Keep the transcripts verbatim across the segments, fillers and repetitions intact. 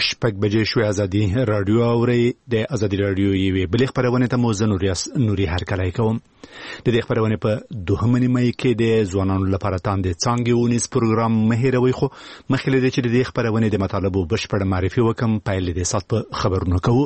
شپږ بجې شوې. ازادي رادیو اوري. د ازادي رادیو یوې بلې خبرونه ته مو زه نوري هرکلی کوم. د دې خبرونه په دوهمه نیمه کې د ځوانانو لپاره تاندې څانګې ونیس پروګرام مهیروي، خو مخکې له دې چې د دې خبرونه د مطالبو بشپړ معرفي وکم پیل دې سات په خبرونه کوو.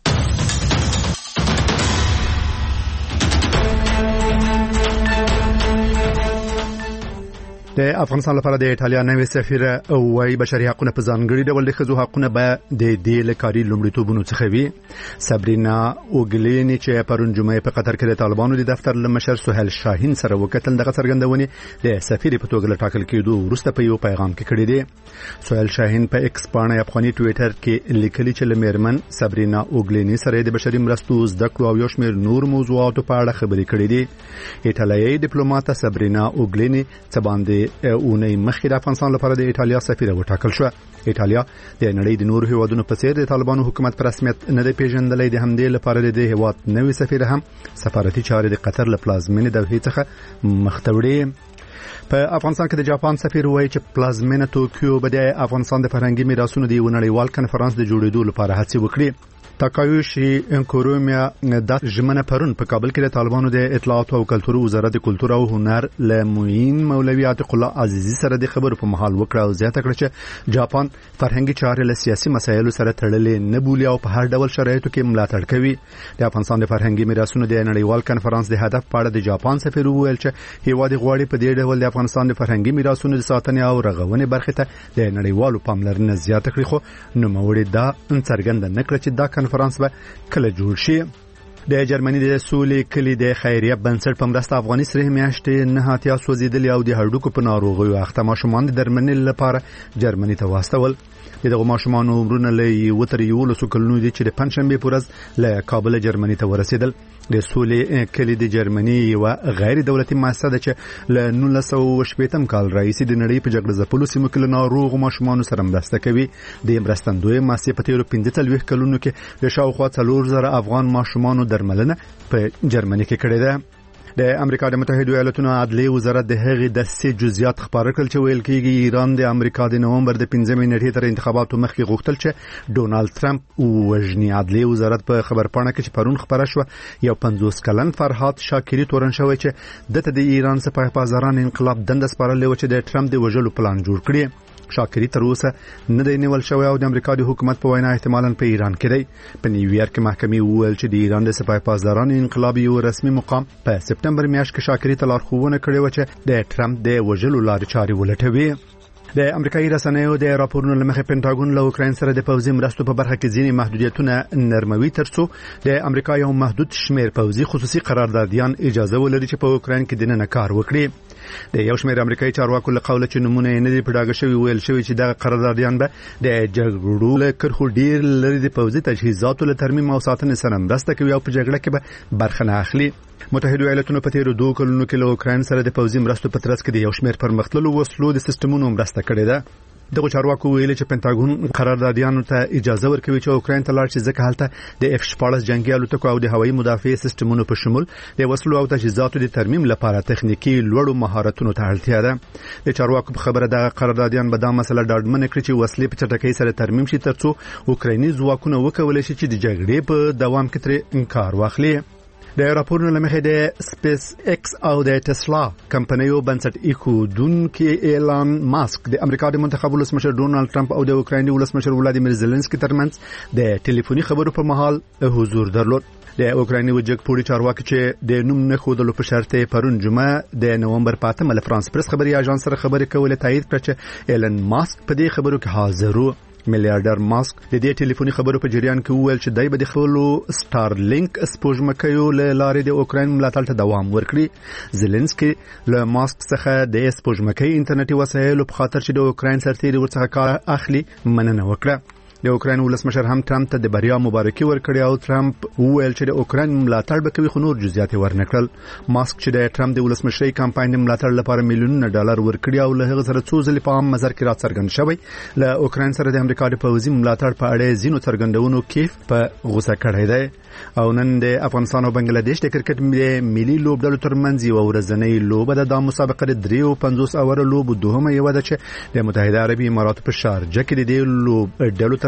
د افغانستان لپاره د ایټالیا نوې سفیره وايي بشري حقوقونه په ځانګړي ډول د ښځو حقوقونه به د دې لکاري لومړیتوبونو څخه وي. سابرینا اوګلینی چې پرون جمعه په قطر کې د طالبانو د دفتر لمشر سهیل شاهین سره وکتل دغه څرګندونې د سفیر په توګه ټاکل کېدو وروسته په یو پیغام کې کړی دی. سهیل شاهین په ایکس باندې افغاني ټوئیټر کې لیکلي چې لمرمن سابرینا اوګلینی سره د بشري مرستو زده کړو او یو شمېر نور موضوعاتو په اړه خبرې کړې دي. ایټالیایی ډیپلوماټ سابرینا اوګلینی څه باندې اونۍ مخکې د افغانستان لپاره د ایټالیا سفیره وټاکل شو. ایټالیا د نړۍ د نورو هیوادونو په څیر د طالبانو حکومت پر رسمیت نه دی پیژندلې. د همدې لپاره د هیواد نوې سفیره هم سفارتي چارې د قطر له پلازمینې دوحې څخه مخ ته وړي. په افغانستان کې د جاپان سفیر وایي چې پلازمینه توکیو به د افغانستان د فرهنګي میراثونو د یو نړیوال کنفرانس د جوړېدو لپاره هڅې وکړي. تاکایوشي انکورومیا د ژمنه پرون په کابل کې د طالبانو د اطلاعات او کلتور وزارت د کلتور او هنر له معین مولوي عتیق الله عزیزی سره د خبرو په محل وکړه او زیاته کړه چې جاپان فرهنګي چارې له سیاسي مسایلو سره تړلې نه بولي او په هر ډول شرایطو کې ملاتړ کوي. د افغانستان د فرهنګي میراثونو د نړیوال کنفرانس د هدف په اړه د جاپان سفیر وویل چې هیواد غواړي په دې ډول د افغانستان د فرهنګي میراثونو د ساتنې او رغونې برخه ته د نړیوالو پاملرنه زیاته کړي، خو نوموړي دا څرګنده نه کړ چې دا کنفرانس به کله جوړ شي. د جرمني د سولې کلی د خیریه بنسټ په مرسته افغاني سره میاشتې نه هاتیا سوځیدل او د هډوکو په ناروغیو اخته ماشومان د درملنې لپاره جرمني ته واستول. دغه ماشومان عمرونه له وتر یو لسو کلونو دي چې د پنځشنبه په ورځ له کابل جرمني ته ورسېدل. د سولې کلی د جرمني یو غیر دولتي مؤسسه ده چې له نولس سوه شپږم کال راهیسې د نړۍ په جګړه ځپلو سیمو کې له ناروغو ماشومانو سره مرسته کوي. د مرستندوی مؤسسې په تیرو پنځه څلوېښت کلونو کې د شاوخوا څلور زره افغان ماشومانو درملنه په جرمني کې کړې ده. د امریکا د متحده ایالاتونو عدلیه وزارت د هغې د سې جزئیات خبر کړل چې ویل کېږي ایران د امریکا د نومبر د پنځمې نیټې تر انتخاباتو مخکې غوښتل چې ډونالد ټرمپ وژني. عدلیه وزارت په خبرپاڼه کې چې پرون خبره شوه یو پنځوس کلن فرهاد شاکری تورن شوی چې دته د ایران سپاه پاسداران انقلاب دنده سپارلې و چې د ټرمپ د وژلو پلان جوړ کړي. شاکری تر اوسه نه دی نیول شوی او د امریکا د حکومت په وینا احتمالاً په ایران کې دی. په نیویارک کې محکمې وویل چې د ایران د سپاه پاسداران انقلاب یو رسمي مقام په سپتمبر میاشت کې شاکری ته لارښوونه کړې و چې د ټرمپ د وژلو لارې چارې ولټوي. د امریکایي رسنیو د راپورونو لمخې پینټاګون له اوکراین سره د پوځي مرستو په برخه کې ځینې محدودیتونه نرموي ترڅو د امریکا یو محدود شمیر پوځي خصوصي قراردادیان اجازه ولري چې په اوکراین کې دننه کار وکړي. د یو شمیر امریکایي چارواکو له قوله چې نمونه یې نه دی پډاګه شوی ویل شوی چې د قراردادیان به د جګړو له کرخو ډیر لري د پوځي تجهیزاتو له ترمیم او ساتنې سره مرسته کوي او په جګړه کې به برخه نه اخلي. متحده ایالاتونو په تیرو دوه کلونو کې له اوکراین سره د پوځي مرستو په ترڅ کې د یو شمیر پرمختللو وسلو د سیستمونو مرسته کړې ده. دغه چارواکو ویلي چې پینټاګون قراردادیانو ته اجازه ورکوي چې اوکراین ته لاړ شي ځکه هلته د اف شپاړس جنگي الوتکو او د هوایي مدافعې سیستمونو په شمول د وسلو او تجهیزاتو د ترمیم لپاره تخنیکی لوړو مهارتونو ته اړتیا ده. د چارواکو په خبره د قراردادیان به دا مسله ډاډمنه کړي چې وسلې په چټکۍ سره ترمیم شي ترڅو اوکرایني ځواکونه وکولای شي چې د جګړې په دوام کې تر انکار واخلي. د راپورونو لمخې د سپیس ایکس او د ټسلا کمپنیو بنسټ ایښودونکي ایلان ماسک د امریکا د منتخب ولسمشر ډونالد ټرمپ او د اوکرایني ولسمشر ولادیمیر زيلنسکي ترمنځ د ټلیفوني خبرو پر مهال حضور درلود. د اوکرایني وجګپوړي چارواکي چې د نوم نه خودلو په شرط پرون جمعه د نومبر په اتمه له فرانس پریس خبري اژانس سره خبرې کولې تایید کړ چې ایلان ماسک په دې خبرو کې حاضر و. میلیارډر ماسک د دې ټلیفوني خبرو په جریان کې وویل چې دای به د خپل سټارلینک سپوږمکیو له لارې د اوکراین ملاتړ ته دوام ورکړي. زيلنسکي له ماسک څخه د سپوږمکۍ انټرنیټي وسایلو په خاطر چې د اوکراین سرتیري ورڅخه کار اخلي مننه وکړه. د اوکراین ولسمشر هم ټرمپ ته د بریا مبارکي ورکړې او ټرمپ وویل چې د اوکراین ملاتړ به کوي خو نور جزئیات ورنکړل. ماسک چې د ټرمپ د ولسمشرۍ کمپاین ملاتړ لپاره میلیونونه ډالر ورکړي او له هغه سره څو ځلې په عام نظر کې راڅرګند شوی له اوکراین سره د امریکا د پوځي ملاتړ په اړه زینو څرګندونو کیف په غوسه کړی دی. او نن د افغانستان او بنگلاديش د کرکټ ملي لوبډلو ترمنځ یو ورځنۍ لوبه ده. د مسابقه د درې پنځوس اوور لوب دوهمه یو ده چې د متحده عربي اماراتو په شارجه کې د دې لوبډلو ترمنځ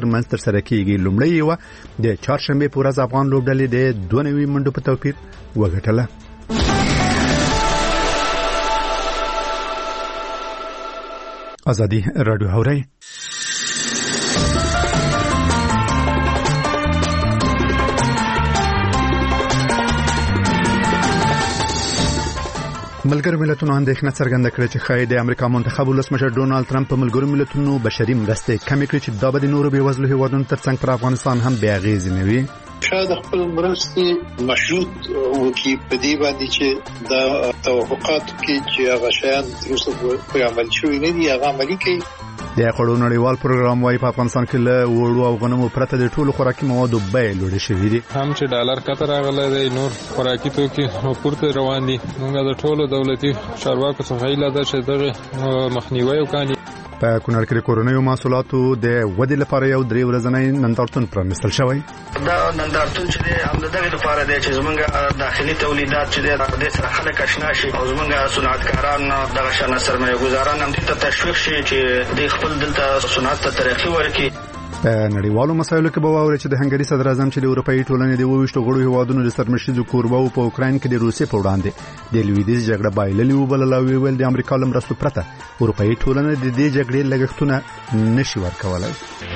ترمنځ ترسره کیږي. لومړی یو د چهارشنبه په ورځ افغان لوبډلې د دوه نوي منډو په توپیر وګټله. ازادي رادیو هوري ملګرو ملتونو اندېښنه څرګنده کړې چې ښایي د امریکا منتخب ولسمشر ډونالد ترامپ په ملګرو ملتونو بشري مرستې کمې کړي چې دا به د نورو بېوزلو هېوادونو ترڅنګ پر افغانستان هم بې اغېزې نه وي. شاید خپل مرستې مشروط وکړي په دې باندې چې د توافقاتو کې چې هغه شیان تر اوسه پرې عمل شوي نه دي هغه عملي کړي. د خوړو نړیوال پروګرام وايي په افغانستان کې له وړو او غنمو پرته د ټولو خوراکي موادو بیې لوړې شوې دي. هم چې ډالر کتر راغلی دی نور خوراکي توکي پورته روان دي. موږ د ټولو دولتي چارواکو څخه هیله ده چې دغه مخنیوي وکړي. په کونړ کې د کورنیو محصولاتو د ودې لپاره یو درې ورځنی نندارتون پرانیستل شوی. دا نندارتون چې هم دغه لپاره دی چې زمونږ داخلي تولیدات چې د دې سره خلک آشنا شي او زمونږ صنعتکاران دغه شان سرمایه ګزاران هم ته تشویق شي چې د خپل دلته صنعت ته ترقی ورکړي. په نړیوالو مسایلو کې به واوري چې د هنګري صدر اعظم چې د اروپאי ټولنې د وویشتو غړو هیوادونو د سرمشيزو کورباو په اوکراین کې د روسیې په وړاندې د لویدیځ جګړه بایللې وبللې ویل د امریکا لمرستو پرته اروپאי ټولنه د دې جګړې لګښتونه نشي ورکولای.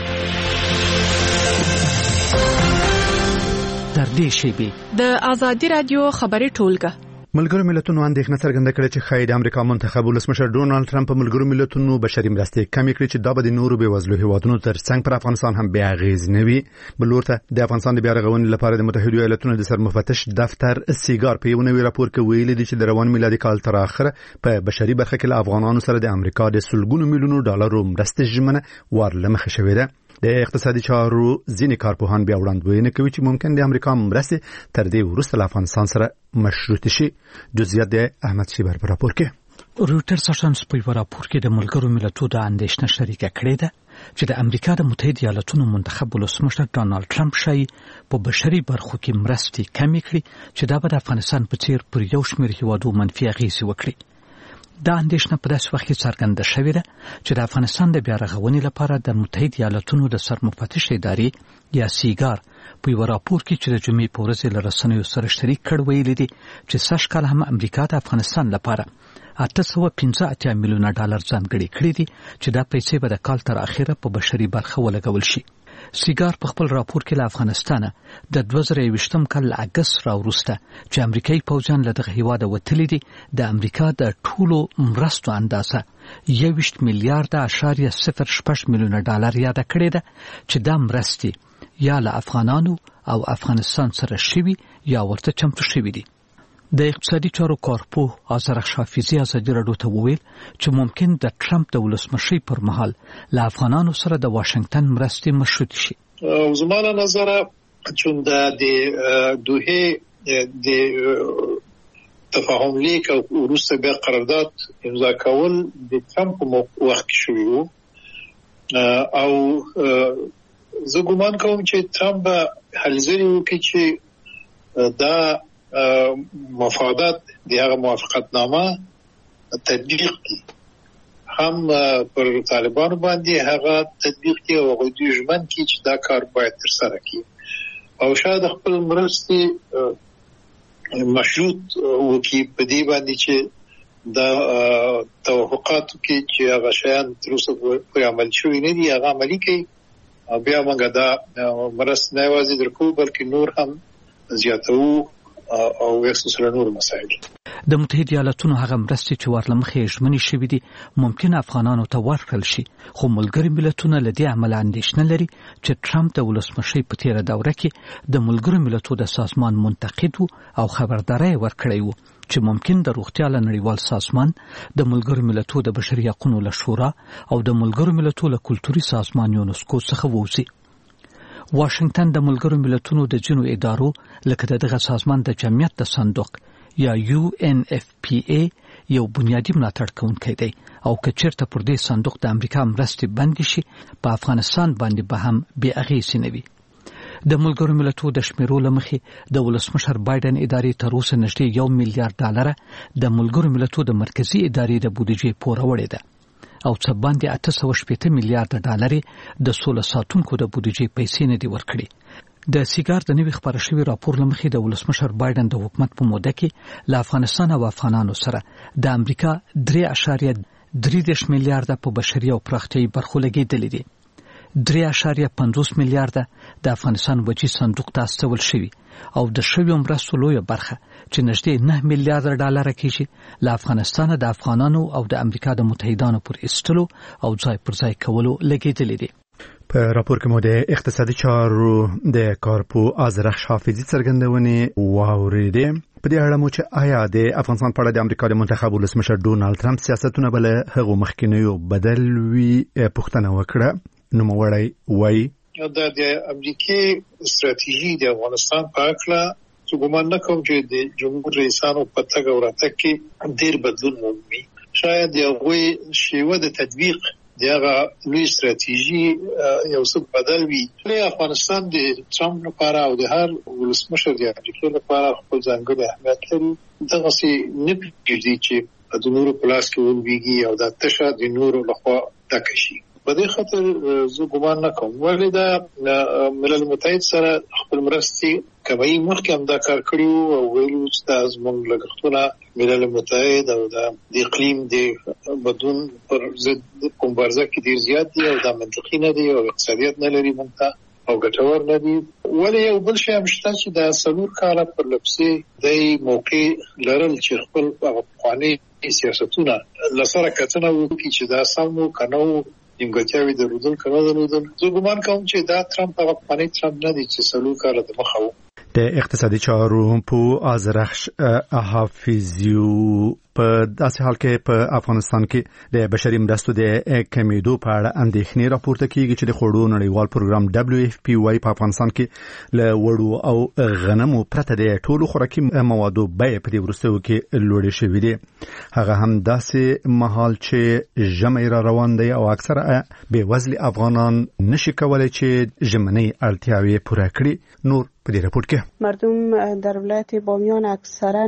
در دې شی به د ازادي رادیو خبري ټولګه ملګرو ملتونو اندېښنه څرګنده کړې چې ښایي د امریکا منتخب ولسمشر ډونالد ترامپ په ملګرو ملتونو بشري مرستې کمې کړي چې دا به د نورو بېوزلو هېوادونو ترڅنګ پر افغانستان هم بې اغېزې نه وي. بل ورته د افغانستان د بیا رغونې لپاره د متحدو ایالاتونو د سرمفتش دفتر سیګار په یو نوي راپور کې ویلي دي چې د روان میلادي کال تر اخره په بشري برخه کې له افغانانو سره د امریکا د سلګونو میلیونو ډالرو مرستې ژمنه ورلمخه شوې ده. د اقتصادي چارو ځینې کارپوهان بیا وړاندوینه کوي چې ممکن د امریکا مرستې تر دې وروسته له افغانستان سره مشروط شي. جزئیات د احمد شیبر په راپور کې. رویټرز اژانس په راپور کې د ملګرو ملتونو د اندېښنه شریکه کړې ده چې د امریکا د متحده ایالاتونو منتخب ولسمشر ډونالد ترامپ شایي په بشري برخو کې مرستې کمې کړي چې دا به د افغانستان په څیر پر یو شمېر هیوادو منفي اغېزې وکړي. دا اندېښنه په داسې وخت کې څرګنده شوې ده چې د افغانستان د بیا رغونې لپاره د متحده ایالاتونو د سرمفتش ادارې یا سیګار په یو راپور کې چې د جمعې په ورځ له رسنیو سره شریک کړ ویلي دي چې سږ کال هم امریکا د افغانستان لپاره اته سوه پنځه اتیا میلیونه ډالر ځانګړي کړي دي چې دا پیسې به د کال تر اخره په بشري برخه ولګول شي. سیګار په خپل راپور کې له افغانستانه د دوه زره یوویشتم کال له اګست راوروسته چې امریکایي پوځیان له دغه هیواده وتلي دي د امریکا د ټولو مرستو اندازه یوویشت میلیارډه اعشاریه صفر شپږ میلیونه ډالر یاده کړې ده چې دا مرستې یا له افغانانو او افغانستان سره شوي یا ورته چمتو شوي دي. د اقتصادي چارو کارپوه آذرخ شافیزی ازادي راډیو ته وویل چې ممکن د ټرمپ د ولسمشۍ پر مهال له افغانانو سره د واشنگټن مرستې مشروط شي. زما له نظره چون د دوحه د تفاهم لیک او وروسته بیا قرارداد امضا کول د ټرمپ په وخت کې شوی وو او زه ګومان کوم چې ټرمپ هلزري وکړي چې دا مفادات د هغه موافقتنامه تطبیق کی هم پر طالبانو باندې هغه تطبیق کی او غوډي ژمن کی چې دا کار باید تر سره کی او شاید خپل مرستې مشروط وکړي په دې باندې چې دا توافقاتو کې چې هغه شیان تر اوسه پرې عمل شوي نه دي هغه عملي کوي بیا موږ دا مرستې نه یوازې درکو بلکې نور هم زیاتو او وسوسه نور مسایل. د متحده ایالاتونو هغه مرستې چې ورلمخې ژمنې شوې دي ممکن افغانانو ته ورکړل شي خو ملګري ملتونه له دې عمله اندېښنه لري چې ټرمپ د ولسمشۍ په تیره دوره کې د ملګرو ملتونو د سازمان منتقد او خبرداري ورکړی وو چې ممکن د روغتیا له نړیوال سازمان د ملګرو ملتونو د بشري حقوقو له شورا او د ملګرو ملتونو له کلتوري سازمان یونسکو څخه ووځي. واشنگټن د ملګرو ملتونو د جنو ادارو لکه دغه سازمان د جمعیت د صندوق یا یو ان اف پی ای یو بنیادی ملاتړ کوونکی دی او که چیرته پر دې صندوق د امریکا مرستې بند شي په افغانستان باندې به هم بې اغېزې نه وي. د ملګرو ملتونو د شمیرو لمخې د ولسمشر بایدن ادارې تر اوسه نږدې یو میلیارډ ډالر د ملګرو ملتونو د مرکزی ادارې د بودیجې پوره وړې ده. او څه باندې اته سوه شپېته میلیارډ ډالر د سوله ساتونکو د بودیجې پیسې نه دی ورکړي. د سیګار د نوي خبره شوی راپور لمخې د ولسمشر بایدن د حکومت په موده کې له افغانستان او افغانانو سره د امریکا درې اعشاریه درې دېرش میلیارډ په بشري او پراختیایي برخو لګېدلې دي. درې اعشاریه پنځوس میلیارډ د افغانستان وجې صندوق ته استول شوي او د شویو مرستو لویه برخه چې نږدې نه میلیارډ ډالر کېږي له افغانستان د افغانانو او د امریکا د متحدانو پر ایستلو او ځای پر ځای کولو لګېدلې دي. په راپور کې مو د اقتصادي چارو د کارپو آذرخش حافظي څرګندونې واورېدې. په دې اړه مو چې آیا د افغانستان په اړه د امریکا د منتخب ولسمشر ډونالد ټرمپ سیاستونه بل هغه مخکینیو بدل وی پوښتنه وکړه. نو موړی وای د امریکای ستراتیژي د افغانستان په اړه چې ګومان نه کوم چې د جمهور رئیسانو په تګ او راتګ کې ډیر بدلون مومي. شاید یو شیوه د تطبیق دغه لوی ستراتیژي یو څه بدل وي. له افغانستان د ټرمپ لپاره او د هر ولسمشر د امریکا لپاره خپل ځانګړی اهمیت لري. دغه سي نه پیږي چې د نورو پلاس کې ولويږي او د تشه د نورو لخوا تکشي. په دې خاطر زه ګومان نه کوم ولې دا ملل متحد سره خپل مرستي کوي. مخکې هم دا کار کړیو او ویلو چې تاسو موږ لګښتونه ملل متحد او د اقلیم د بدلون پر ضد مبارزه کې ډیر زیات دي او دا منطقي نه دي او اقتصادیت نه لري مونږ او ګټور نه دي. ولې یو بل شی هم شته چې د څلور کاله پر لپسې د موقع لرل چې خپل افغاني سیاستونه لسره کتنه وکړي چې دا سمو کنو نیمګړتیاوې درلودل کنه درلودل. زه ګومان کوم چې دا ټرمپ هغه افغاني ټرمپ نه دی چې څلور کاله د مخه و. د اقتصادي چارو په آذرخش حافظیو په داسې حال کې په افغانستان کې د بشري مرستو د کمیدو په اړه اندېښنې راپورته کیږي چې د خوړو نړیوال پروګرام دبليو اف پی وايي په افغانستان کې له وړو او غنمو پرته د ټولو خوراکي موادو بیې په دې وروستیو کې لوړې شوې دي. هغه هم داسې مهال چې ژمی را روان دی او اکثره بې وزلي افغانان نشي کولای چې ژمنۍ اړتیاوې پوره کړي. نور په دې راپور کې مردم در ولایت بامیان اکثرا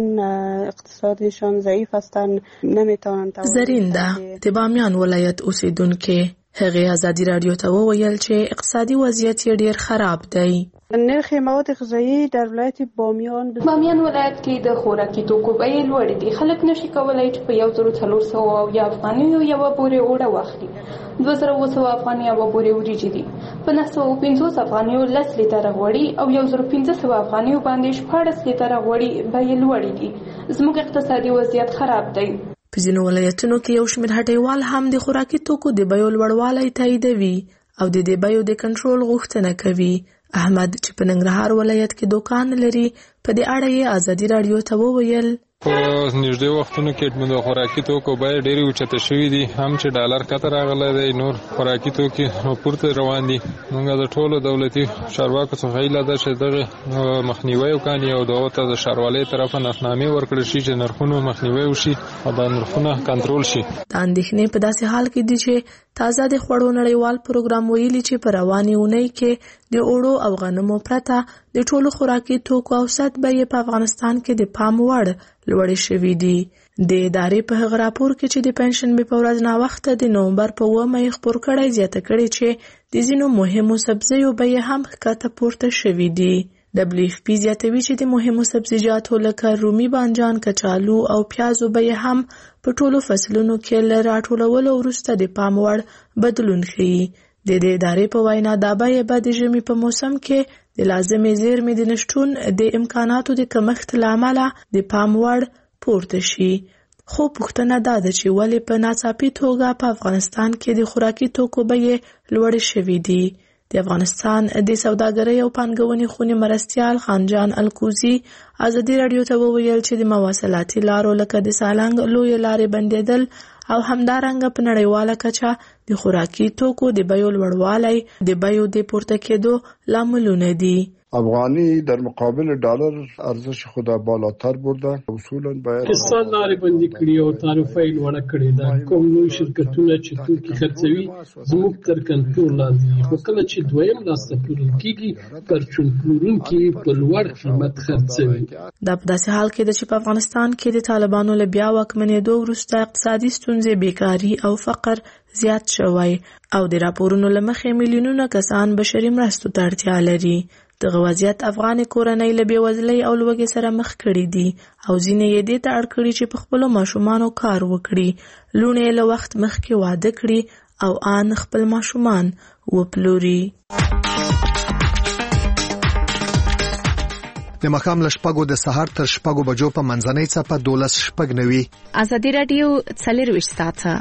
اقتصادشان ضعیف هستند، نمیتونند. زرین ده د بامیان ولایت اوسیدونکو هغه ازادي رادیو ته وویل چې اقتصادي وضعیت یې ډیر خراب دی. نرخ مواد غذایی در ولایت بامیان بامیان ولایت کې د خوراکي توکو بیې لوړې دي. خلک نشي کولای چې په یو زر څلور سوه او یا افغاني یو بورې اوړه واخلي. دوه زره اووه سوه افغاني یو بورې وریجې دي. په نهه سوه پنځوس افغاني لس لیټره غوړي او یو زر پنځه سوه افغاني باندې شپاړس لیټره غوړي بیې لوړې دي. زموږ اقتصادي وضعیت خراب دی. په ځینو ولایتونو کې یو شمېر هټیوال هم د خوراکي توکو د بیو لوړوالی تاییدوي او د دې بیو د کنټرول غوښتنه کوي. احمد چې په ننګرهار ولایت کې دوکان لري په دې اړه یې ازادي رادیو ته وویل په نږدې وختونو کې د خوراکي توکو بیې ډېرې اوچته شوي دي. هم چې ډالر کته راغلی دی، نور خوراکي توکي پورته روان دي. موږ د ټولو دولتي چارواکو څخه هیله ده چې دغه مخنیوی وکړي او دغو ته د ښاروالۍ طرفه نرخنامې ورکړل شي چې نرخونو مخنیوی وشي او د نرخونه کنټرول شي. د اندېښنې په داسې حال کې دي چې تازه د خوړو نړیوال پروګرام ویلي چې په روانې اونۍ کې د اوړو او غنمو پرته د ټولو خوراکي توکو اوسط بیې په افغانستان کې د پام وړ لوړې شوې دي. د ادارې په هغه راپور کې چې د پنځشنبې په ورځ ناوخته د نومبر په اوومه یې خپور کړی زیاته کړې چې د ځینو مهمو سبزیو بیې هم ښکته پورته شوې دي. دبليو اف پی زیاتوي چې د مهمو سبزیجاتو لکه رومي بانجان، کچالو او پیازو بیې هم په ټولو فصلونو کې له راټولولو وروسته د پام وړ بدلون ښیي. د دې ادارې په وینا دا بیې به د ژمي په موسم کې د لازمې زیرمې د نشتون د امکاناتو د کمښت له امله د پام وړ پورته شي. خو پوښتنه دا ده چې ولې په ناڅاپي توګه په افغانستان کې د خوراکي توکو بیې لوړې شوې دي. د افغانستان د سوداګرۍ او پانګونې خونې مرستیال خانجان الکوزي ازادي رادیو ته وویل چې د مواصلاتي لارو لکه د سالنګ لویې لارې بندېدل او همدارنګه په نړیواله کچه د خوراکي توکو د بیو لوړوالی د بیو د پورته کېدو لاملونه دي. افغانی در مقابل ډالر ارزش خود بالاتر برده. اصولا باید پاکستان لارې بندي کړي او تعرفه یې لوړه کړې ده. کوم لوی شرکتونه چې توکي خرڅوي زموږ تر کنټرول لاندې، خو کله چې دویم لاسته پلورل کېږي پرچون پلورونکي په لوړ قیمت خرڅوي. دا په داسې حال کې ده چې په افغانستان کې د طالبانو له بیا واکمنېدو وروسته اقتصادي ستونزې، بیکاري او فقر زیات شوی او د راپورونو له مخې میلیونونه کسان بشري مرستو ته اړتیا لري. دغه وضعیت افغاني کورنۍ له بېوزلۍ او لوږې سره مخ کړي دي او ځینې یې دې ته اړ کړي چې په خپلو ماشومانو کار وکړي. لوڼې یې له وخت مخکې واده کړي او آن خپل ماشومان وپلوري. د ماښام له شپږو د سهار تر شپږو بجو په منځنۍ څپه دولس شپږ نوي. ازادي راډیو څلرویشت ساعته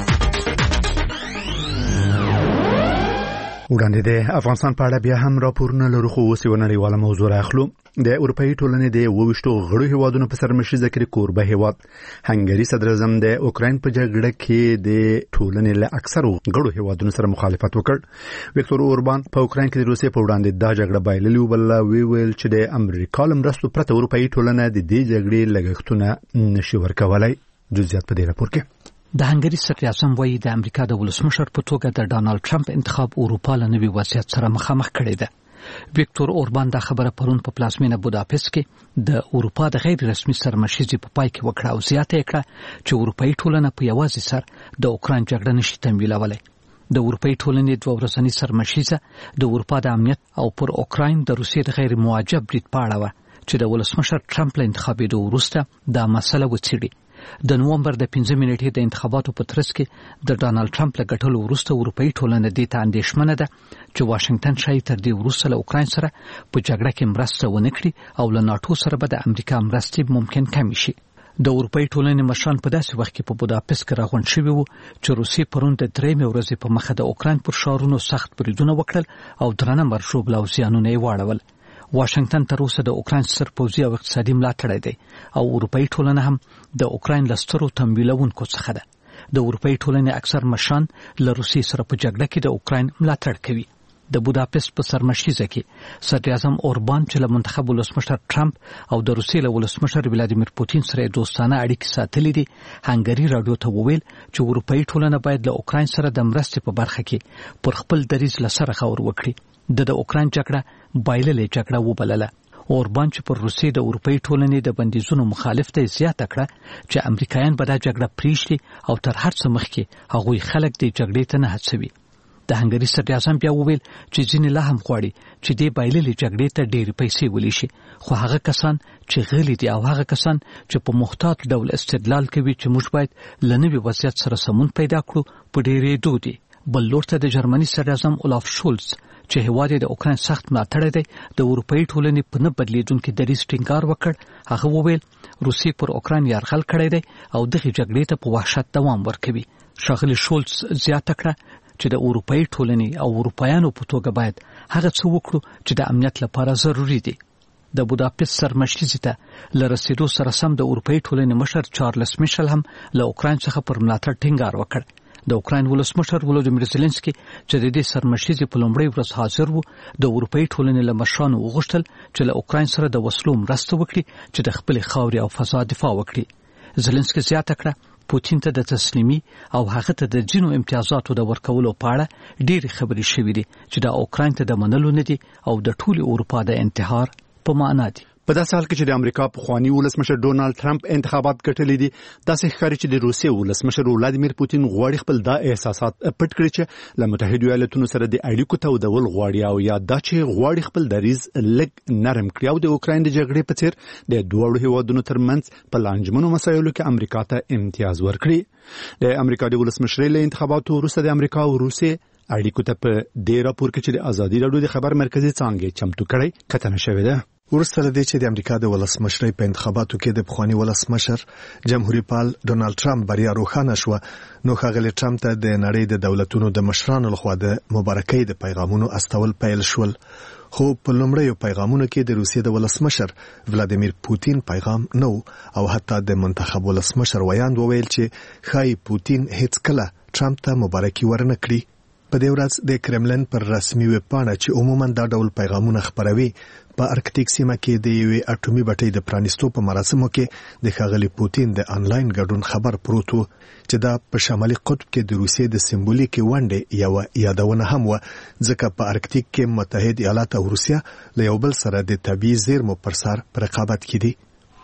وړاندې د افغانستان په اړه بیا هم راپورونه لرو، خو اوس یو نړیواله موضوع راخلو. د اروپאי ټولنې د وویشتو غړو هیوادونو په سرمشي ذکر کوربه هیواد هنګري صدر اعظم د اوکراین په جګړه کې د ټولنې له اکثرو غړو هیوادونو سره مخالفت وکړ. ویکتور اوربان په اوکراین کې د روسیې په وړاندې دا جګړه بایللې وبل ویل چې د امریکا له مرستو پرته اروپאי ټولنه د دې جګړې لګښتونه نشي ورکولای. جزئیات په دې راپور کې. د هنګري صدر اعظم وایي د امریکا د ولسمشر په توګه د ډانلډ ټرمپ انتخاب اروپا له نوي وضعیت سره مخامخ کړی دی. ویکتور اوربان دا خبره پرون په پلازمینه بوداپست کې د اروپا د غیر رسمي سرمشيزي په پای کې وکړه او زیاته کړه چې اروپאי ټولنه په یوازې سر د اوکراین جګړه نشي تمویلولای. د اروپאי ټولنې دوه ورځنی سرمشيزه د اروپا د امنیت او پر اوکراین د روسیې د غیر موجب برید پاړه و چې د ولسمشر ټرمپ له انتخابېدو وروسته دا مسله وڅېړي. د نومبر د پنځمې نیټې د انتخاباتو په ترڅ کې د ډانلډ ټرمپ له ګټلو وروسته اروپאי ټولنه دې ته اندېښمنه ده چې واشنگټن شاید تر دې وروسته له اوکراین سره په جګړه کې مرسته ونه کړي او له ناتو سره به د امریکا مرستې ممکن کم شي. د اروپאי ټولنې مشران په داسې وخت کې په بوداپست کې راغونډ شوي وو چې روسیې پرون د درېیمې ورځې په مخه د اوکراین پر ښارونو سخت بریدونه وکړل او درنه مرژوبله او زیانونه یې واړول. واشنگټن تر اوسه د اوکراین ستر پوځي او اقتصادي ملاتړی دی او اروپאי ټولنه هم د اوکراین له سترو تمویلونکو څخه ده. د اروپאי ټولنې اکثر مشران له روسیې سره په جګړه کې د اوکراین ملاتړ کوي. د بوداپست په سرمشيزه کې صدر اعظم اوربان چې له منتخب ولسمشر ټرمپ او د روسیې له ولسمشر ولادیمیر پوتین سره دوستانه اړیکې ساتلې دي، هنګري راډیو ته وویل چې اروپאי ټولنه باید له اوکراین سره د مرستې په برخه کې پر خپل دریځ له سره خبرې وکړي. د د اوکراین جګړه بایللې جګړه وبلله. اوربان چې پر روسیې د اروپאי ټولنې د بندیزونو مخالف دی زیاته کړه چې امریکایان به دا جګړه پریږدي او تر هر څه مخکې هغوی خلک د جګړې ته نه هڅوي. د هنګري صدر اعظم بیا وویل چې ځینې لا هم غواړي چې دې بایللې جګړې ته ډېرې پیسې ولی شي، خو هغه کسان چې غلي دي او هغه کسان چې په محتاط ډول استدلال کوي چې موږ باید له نوي وضعیت سره سمون پیدا کړو په ډېرې دودي. بل لور ته د جرمني صدر اعظم اولاف شولز چې هیواد د اوکراین سخت ملاتړی دی د اروپאי ټولنې په نه بدلیدونکي دریځ ټینګار وکړ. هغه وویل روسیې پر اوکراین یرغل کړی دی او دغه جګړې ته په وحشت دوام ورکوي. ښاغلي شولز زیاته کړه چې د اروپאי ټولنې او اروپایانو په توګه باید هغه څه وکړو چې د امنیت لپاره ضروري دي. د بوداپست سرمشيزې ته له رسیدو سره سم د اروپאי ټولنې مشر چارلس میشل هم له اوکراین څخه پر ملاتړ ټینګار وکړ. د اوکراین ولسمشر ولودیمیر زيلنسکي چې د دې سرمشيزې په لومړۍ ورځ حاضر وو د اروپאי ټولنې له مشرانو وغوښتل چې له اوکراین سره د وسلو مرسته وکړي چې د خپل خاورې او فضا دفاع وکړي. زيلنسکي زیاته کړه پوتین ته د تسلیمي او هغه ته د جنو امتیازاتو د ورکولو په اړه ډېری خبرې شوې دي چې د اوکراین ته د منلو نه دي او د ټول اروپا د انتحار په معنا دي. په داسې حال کې چې د امریکا پخوانی ولسمشر ډونالد ټرمپ انتخابات ګټلې دي، داسې ښکاري چې د روسیې ولسمشر ولادیمیر پوتین غواړي خپل دا احساسات پټ کړي چې له متحده ایالاتونو سره د اړیکو تودول غواړي او یا دا چې غواړي خپل دریځ لږ نرم کړي او د اوکراین د جګړې په څیر د دوه هیوادونو ترمنځ په لانجمنو مسایلو کې امریکا ته امتیاز ورکړي. د امریکا د ولسمشر له انتخاباتو وروسته د امریکا او روسیې اړیکو ته په دې راپور کې چې د ازادي راډیو د خبر مرکزی څانګې چمتو کړي کتنه شوې ده. ورسره د چې د امریکا د ولسمشرۍ په انتخاباتو کې د پخوانی ولسمشر جمهوریت پال ډونالد ټرمپ بریا روښانه شو، نو ښاغلی ټرمپ ته د نړۍ د دولتونو د مشرانو لخوا د مبارکۍ د پیغامونو استول پیل شول. خو په لومړیو پیغامونو کې د روسیې د ولسمشر ولادیمیر پوتین پیغام نو او حتی د منتخب ولسمشر ویاند وویل چې خای پوتین هیڅ کله ټرمپ ته مبارکي ورنه کړی. په دې ورځ د کرملن پر رسمي ویب پاڼه چې عموما دا ډول پیغامونه خپروي په ارکټیک سیمه کې د یوې اټومي بټۍ د پرانیستو په مراسمو کې د ښاغلي پوتین د انلاین ګډون خبر پروت و چې دا په شمالي قطب کې د روسیې د سمبولیکي ونډې یو یادونه هم و، ځکه په ارکټیک کې متحده ایالات او روسیه له یو بل سره د طبيعي زیرمو پر سر پر رقابت کې دي.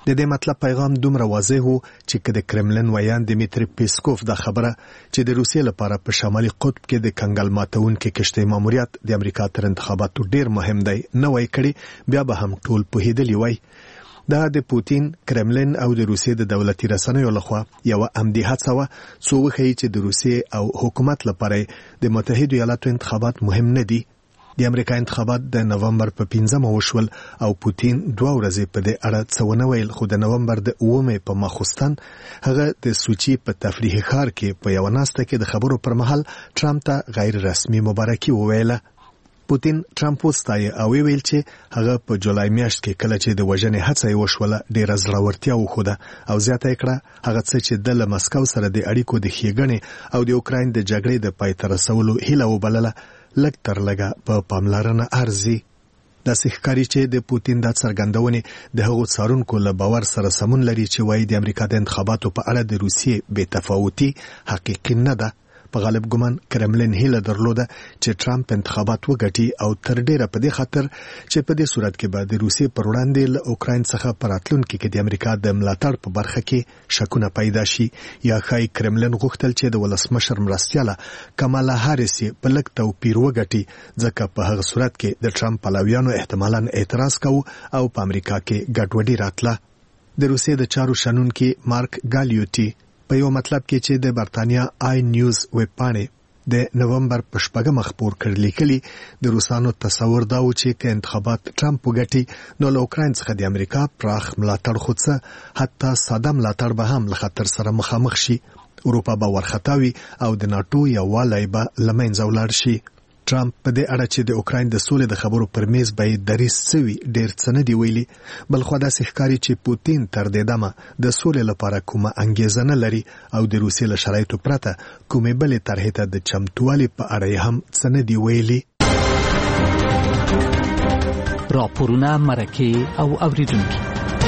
د دې مطلب پیغام دومره واضح و چې کله کرملن ویان دمیتری پیسکوف دا خبره چې د روسیې لپاره په شمالي قطب کې د کنګل ماتونکو کشته ماموریت د امریکا تر انتخاباتو ډیر مهم دی نه وای کړي بیا به هم ټول په هیدلی وای. دا د پوتین، کرملن او د روسیې د دولتي رسنیو لخوا یو عمدي هڅه و څو وخی چې د روسیې او حکومت لپاره د متحده ایالاتو انتخابات مهم نه دي. د امریکا انتخابات د نومبر په پنځمه وشول او پوتین دوه ورځې په دې اړه څه ونه ویل، خو د نومبر د اوومې په ماخوستن هغه د سوچي په تفریحي ښار کې په یو ناسته کې د خبرو پر مهال ټرمپ ته غیر رسمي مبارکي وویله. پوتین ټرمپ وستایه او ویل چې هغه په جولای میاشت کې کله چې د وژنې هڅه یې وشوله ډېره زړورتیا وښوده او زیاته یې کړه هغه څه چې د له مسکو سره د اړیکو د ښېګڼې او د اوکراین د جګړې د پای ته رسولو هیله وبلله لږ تر لږه په پاملرنه ارزي. داسې ښکاري چې د پوتین دا څرګندونې د هغو څارونکو له باور سره سمون لري چې وایي د امریکا د انتخاباتو په اړه د روسیې بې تفاوتي حقیقي نه ده. په غالب ګمان کرملن هیله درلوده چې ټرمپ انتخابات وګټي او تر ډیره په دې خاطر چې په دې صورت کې به د روسیې پر وړاندې له اوکراین څخه په راتلونکي کې د امریکا د ملاتړ په برخه کې شکونه پیدا شي، یا ښایي کرملن غوښتل چې د ولسمشر مرستیاله کمالا هاریس په لږ توپیر وګټي، ځکه په هغه صورت کې د ټرمپ پلویانو احتمالاً اعتراض کوي او په امریکا کې ګډوډي راتله. د روسیې د چارو شنونکي مارک ګالیوټي په یو مطلب کې چې د برتانیا آی نیوز ویب پاڼې د نومبر په شپږمه خپور کړ لیکلي د روسانو تصور دا و چې که انتخابات ټرمپ وګټي نو له اوکراین څخه د امریکا پراخ ملاتړ خو څه حتی ساده ملاتړ به هم له خطر سره مخامخ شي، اروپا به ورختاوي او د ناتو یووالی به له منځه ولاړ شي. ټرمپ په دې اړه چې د اوکراین د سولې د خبرو پر میز به دریس سوي ډیر څه نه دی ویلي، بل خو داسې ښکاري چې پوتین تر دې دمه د سولې لپاره کومه انګیزه نه لري او د روسیې له شرایطو پرته کومې بلې طرحې ته د چمتووالي په اړه هم څه نه دی ویلي. راپورونه، مرکې او اوریدونکي.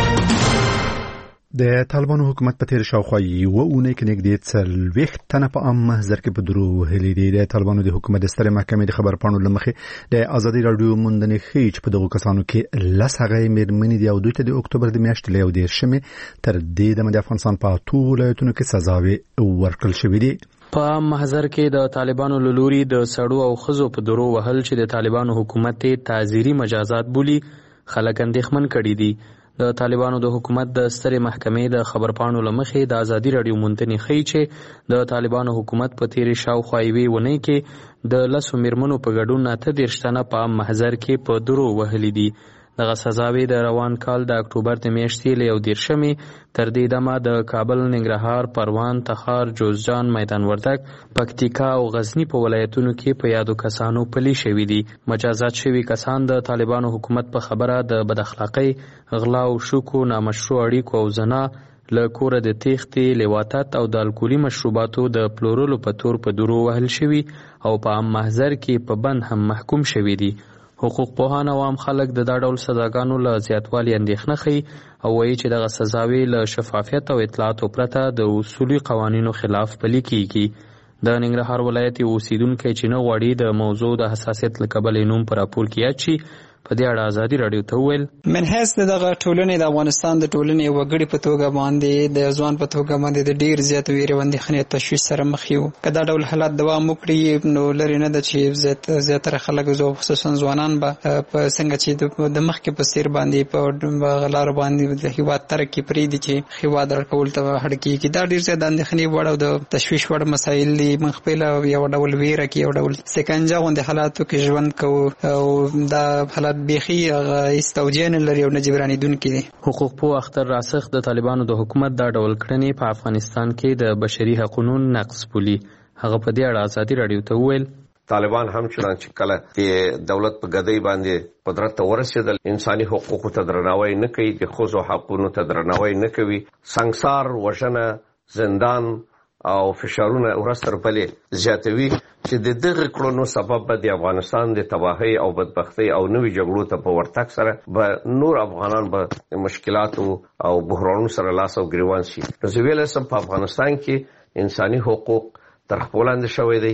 د طالبانو حکومت په تیر شاوخوا یوه اونۍ کې نږدې څلوېښت تنه په عام محضر کې په درو وهلي دي. د طالبانو د حکومت د سترې محکمې د خبرپاڼو له مخې د ازادي راډیو موندنې ښیي چې په دغو کسانو کې لس هغه مېرمنې دي او دوی ته د اکتوبر د میاشتې له یو دېرشمې تر دې دمه د افغانستان په اتو ولایتونو کې سزاوې ورکړل شوې دي. په عام محضر کې د طالبانو له لوري د سړو او ښځو په درو وهل چې د طالبانو حکومت تعزیري مجازات بولي خلک اندېښمن کړي دي. د طالبانو د حکومت د سترې محکمې د خبرپاڼو له مخې د ازادي راډیو موندنې ښیي چې د طالبانو حکومت په تیرې شاوخوا یوې اونۍ کې د لسو مېرمنو په ګډون اته دېرش تنه په عام محضر کې په درو وهلي دي. دغه سزاوې د روان کال د اکتوبر د میاشتې له یو دېرشمې تر دې دمه د کابل، ننګرهار، پروان، تخار، جوزجان، میدان وردګ، پکتیکا او غزنی په ولایتونو کې په یادو کسانو پلي شوي دي. مجازات شوي کسان د طالبانو حکومت په خبره د بد اخلاقۍ، غلا او شوکو، نامشروع اړیکو او زنا، له کوره د تېښتې، لواطت او د الکولي مشروباتو د پلورلو په تور په درو وهل شوي او په عام محضر کې په بند هم محکوم شوي دي. حقوق پوهان او عام خلک د دا ډول سزاګانو له زیاتوالي اندېښنه ښیي او وایي چې دغه سزاوې له شفافیت او اطلاعاتو پرته د اصولي قوانینو خلاف پلي کیږي. د ننګرهار ولایت یو اوسیدونکی چې نه غواړي د موضوع د حساسیت له کبله نوم په راپور کې یاد شي په دې اړه ازادي راډیو ته وویل من حیث دغه ټولنې د افغانستان د ټولنې وګړي په توګه باندې د ځوان په توګه باندې د ډیر زیات ویرې باندې خنې تشویش سره مخ یو. که دا ډول حالات دوام وکړي نو لري نه ده چې زیات زیاتره خلک زو خصوصا ځوانان به په څنګه چې د مخکې په سیر باندې په غلار باندې د هیواد ترقي پرېږدي چې هیواد راکول ته هډ کېږي. دا ډیر زیات اندېښنې وړ او د تشویش وړ مسایل دي. موږ خپله یو ډول ویره کې یو ډول سکنجه غوندې حالاتو کې ژوند کوو او دا حالات بیخي استوجین لري او نه جبرانیدونکي دي. حقوق پوه اختر راسخ د طالبانو د حکومت دا ډول کړنې په افغانستان کې د بشري حقوقو نقض بولي. هغه په دې اړه ازادي راډیو ته وویل طالبان هم چنانچه کله د دولت په ګدۍ باندې قدرت ته ورسېدل انساني حقوقو ته درناوی نه کوي، د ښځو حقونو ته درناوی نه کوي، سنګسار، وژنه، زندان او فشارونه ورستر بلې زیاتوي چې د دغه کړنو سبب به د افغانستان د تباهۍ او بدبختۍ او نوې جګړو ته په ورتګ سره به نور افغانان به مشکلاتو او بحرانونو سره لاس او ګریوان شي. نو زه ویلی سم په افغانستان کې انساني حقوق تر خپل لاندې شوی دی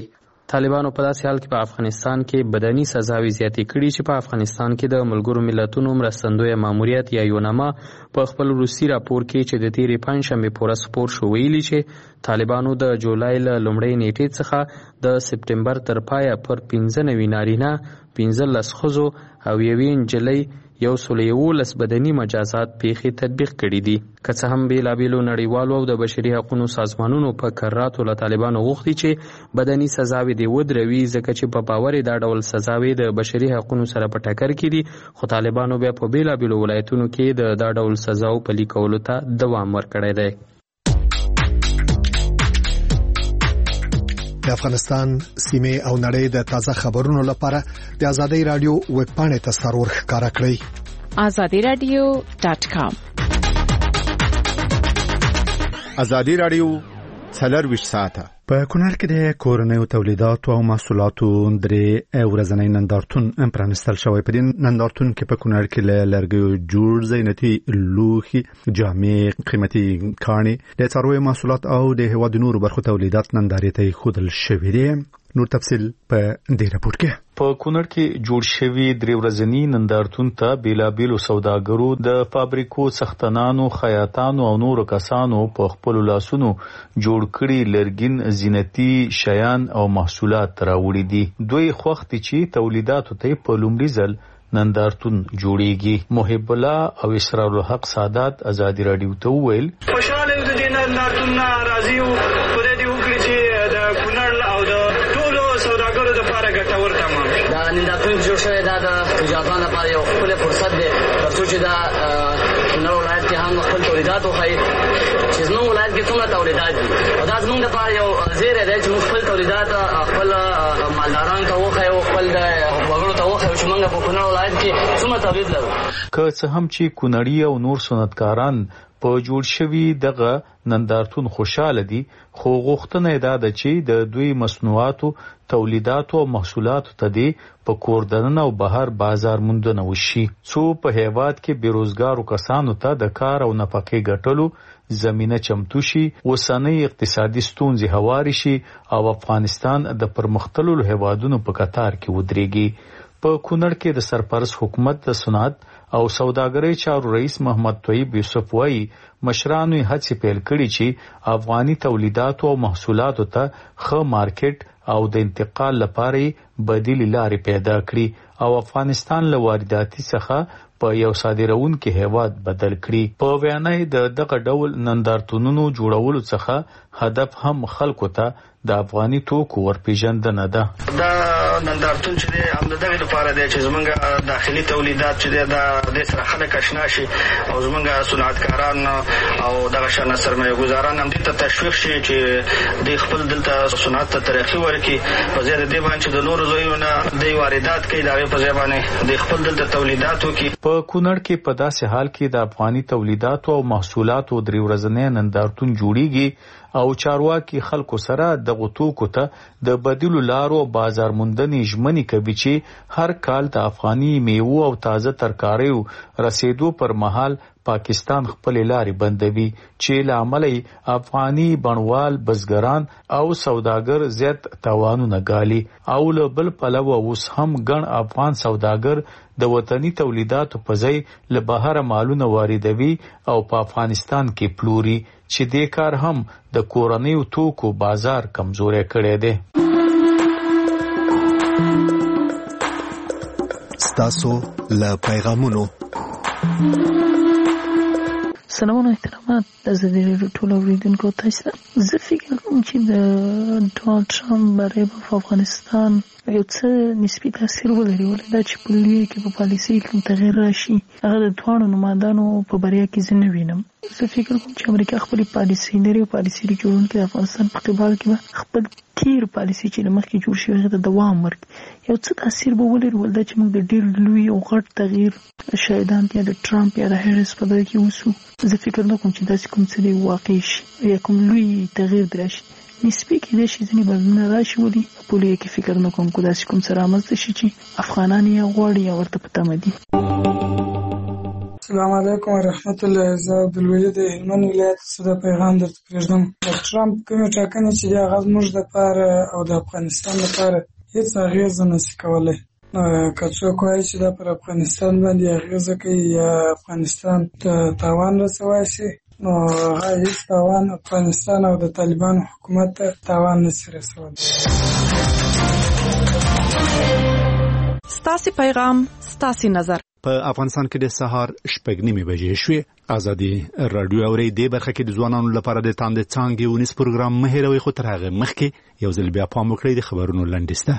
طالبانو په داسې حال کې په افغانستان کې بدني سزاوي زیاتې کړي چې په افغانستان کې د ملګرو ملتونو مرستندویه ماموریت یا یوناما په خپل وروستي راپور کې چې د تیرې پنجشنبې پورې خپور شو ویلي چې طالبانو د جولای له لومړۍ نیټې څخه د سپټمبر تر پایه پر پنځه نوي نارینه پنځلس ښځو او یوې نجلۍ یو سل یولس بدني مجازات پیښې تطبیق کړي دي. که څه هم بېلابېلو نړیوالو او د بشري حقوقو سازمانونو په کراتو له طالبانو غوښتي چې بدني سزاوې دې ودروي ځکه چې په باور دا ډول سزاوې د بشري حقوقو سره په ټکر کې دي، خو طالبانو بیا په بېلابېلو ولایتونو کې د دا ډول سزاو پلي کولو ته دوام ورکړی دی. د افغانستان سیمه او نړۍ د تازه خبرونو لپاره د آزادۍ رادیو ویب پاڼې ته سرور ښکارا کړئ آزادی رادیو ډاټ کام. آزادی رادیو څلرویشت ساعته په کونړ کې د کورنیو تولیداتو او محصولاتو درې ورځنی نندارتون پرانستل شوی. په دې نندارتون کې په کونړ کې له لرګیو جوړ زینتي لوښي، جامې، قیمتي کاڼي، د څارویو محصولات او د هېواد نورو برخو تولیدات نندارې ته ښودل شوي دي. نور تفصیل په دې راپور کې. په کونړ کې جوړ شوی درې ورځنی نندارتون ته بیلابېلو سوداګرو، د فابریکو څښتنانو، خیاطانو او نورو کسانو په خپل لاسونو جوړ کړي لرګین زینتي شیان او محصولات راوړي دي. دوی خوښ دي چې تولیداتو ته په لومړي ځل نندارتون جوړیږي. محب الله او اسرار الحق سادات آزادی رادیو ته وویل خوشاله یو د نندارتون راځي او خدای دې وکړي چې د کونړ او د ټولو سوداګرو لپاره ګټور تمام شي. دا نندارتون جوړ شوی دا د تجارتونو لپاره یو ښکلی فرصت دی ترڅو چې دا کونړ ولایت کې هم خپل تولیدات وښایي چې زموږ ولایت کې څومره تولیدات دي او دا زموږ لپاره یو زیری دی چې موږ خپل تولیدات خپل مالدارانو ته وښایو، خپل وګړو ته وښایو چې موږ په کونړ ولایت کې څومره تولید لرو. که څه هم چې کونړي او نور صنعتکاران په جوړ شوي دغه نندارتون خوشاله دي، خو غوښتنه یې دا ده چې د دوی مصنوعاتو، تولیداتو او محصولاتو ته دې په کور دننه او بهر بازار موندنه وشي، څو په هیواد کې بیروزګارو کسانو ته د کار او نفقې ګټلو زمینه چمتو شي، اوسنۍ اقتصادي ستونزې هوارې شي او افغانستان د پرمختللو هیوادونو په قطار کې ودرېږي. په کونړ کې د سرپرست حکومت د صنعت او سوداګرۍ چارو رئیس محمد طیب یوسف وایي مشرانو یې هڅې پیل کړي چې افغاني تولیداتو او محصولاتو ته ښه مارکیټ او د انتقال لپاره بدیل لارې پیدا کړي او افغانستان له وارداتي څخه په یو صادرونکي هیواد بدل کړي. په وینا د دغه ډول نندارتونونو جوړولو څخه هدف هم خلکو ته د افغاني توکو ورپېژندنه ده. دا نندارتون چې دی هم د دغې لپاره دی چې زموږ داخلي تولیدات چې دی دا دې سره خلک اشنا شي او زموږ صنعتکاران او دغه شانه سرمایه ګزاران هم دې ته تشویق شي چې دوی خپل دلته صنعت ته ترقي ورکړي، په ځای د دې باندې چې د نورو ځایونو نه دوی واردات کوي، د هغې په ځای باندې دوی خپل دلته تولیدات وکړي. په کونړ کې په داسې حال کې د افغاني تولیداتو او محصولاتو درې ورځنی نندارتون جوړیږي او چارواکي خلکو سره دغه توکو ته د بدیلو لارو بازار موندنې ژمنې کوي چې هر کال د افغاني میوو او تازه ترکاریو رسیدو پر مهال پاکستان خپل لارې بندوي چې له امله افغاني بڼوال، بزګران او سوداګر زیات تاوانونه ګالي او له بل پلوه اوس هم ګڼ افغان سوداګر د وطني تولیداتو په ځای له بهره مالونه واردوي او په افغانستان کې پلوري چې دې کار هم د کورنیو توکو بازار کمزوری کړی دی. ستاسو له پیغامونو سلامونه احترامات د آزادۍ راډیو ټولو اورېدونکو تاسو ته. زه فکر کوم چې د ډونالډ ټرمپ بری به په افغانستان یو څه نسبي تاثیر ولري، ولې دا چې په لویه کې په پالیسۍ کې کوم تغیر راشي هغه د دواړو نمایندانو په بریا کې زه نه وینم. زه فکر کوم چې امریکا خپلې پالیسۍ لري او پالیسۍ جوړونکي د افغانستان په قبال کې به خپل تیر پالیسۍ چې له مخکې جوړ شوي هغه ته دوام ورکړي. یو څه تاثیر به ولري، ولې دا چې موږ د ډېر لوی او غټ تغیر شاهدان یا د ټرمپ یا د هیرس په ځای کې اوسو. زه فکر نه کوم چې داسې کوم څه دی واقع شي یا کوم لوی تغیر دی راشي. نسبي کېدای شي ځینې بدلونونه راشي، ولې په لویه کې فکر نه کوم که داسې کوم څه رامنځته شي چې افغانان یې غواړي یا ورته په تمه دي. السلام علیکم ورحمت الله. زه عبدالولي د هلمند ولایت څخه د پیغام درته پرېږدم. د ټرمپ کومې ټاکنې چې دي هغه زموږ دپاره او د افغانستان لپاره هېڅ اغېزه نشي کولی. که څوک وایي چې دا پر افغانستان باندې اغېزه کوي یا افغانستان ته تاوان رسولی شي، نو هغه هېڅ تاوان افغانستان او د طالبانو حکومت ته تاوان نشي رسولی. ستاسې پیغام ستاسې نظر. په افغانستان کې د سهار شپږ نیمې بجې شوې. ازادي رادیو اوري د برخه کې د ځوانانو لپاره د تاند څانګې ونیس پروګرام مهیروي خو تر هغه مخکې یو ځل بیا پام وکړئ د خبرونو لنډیسته.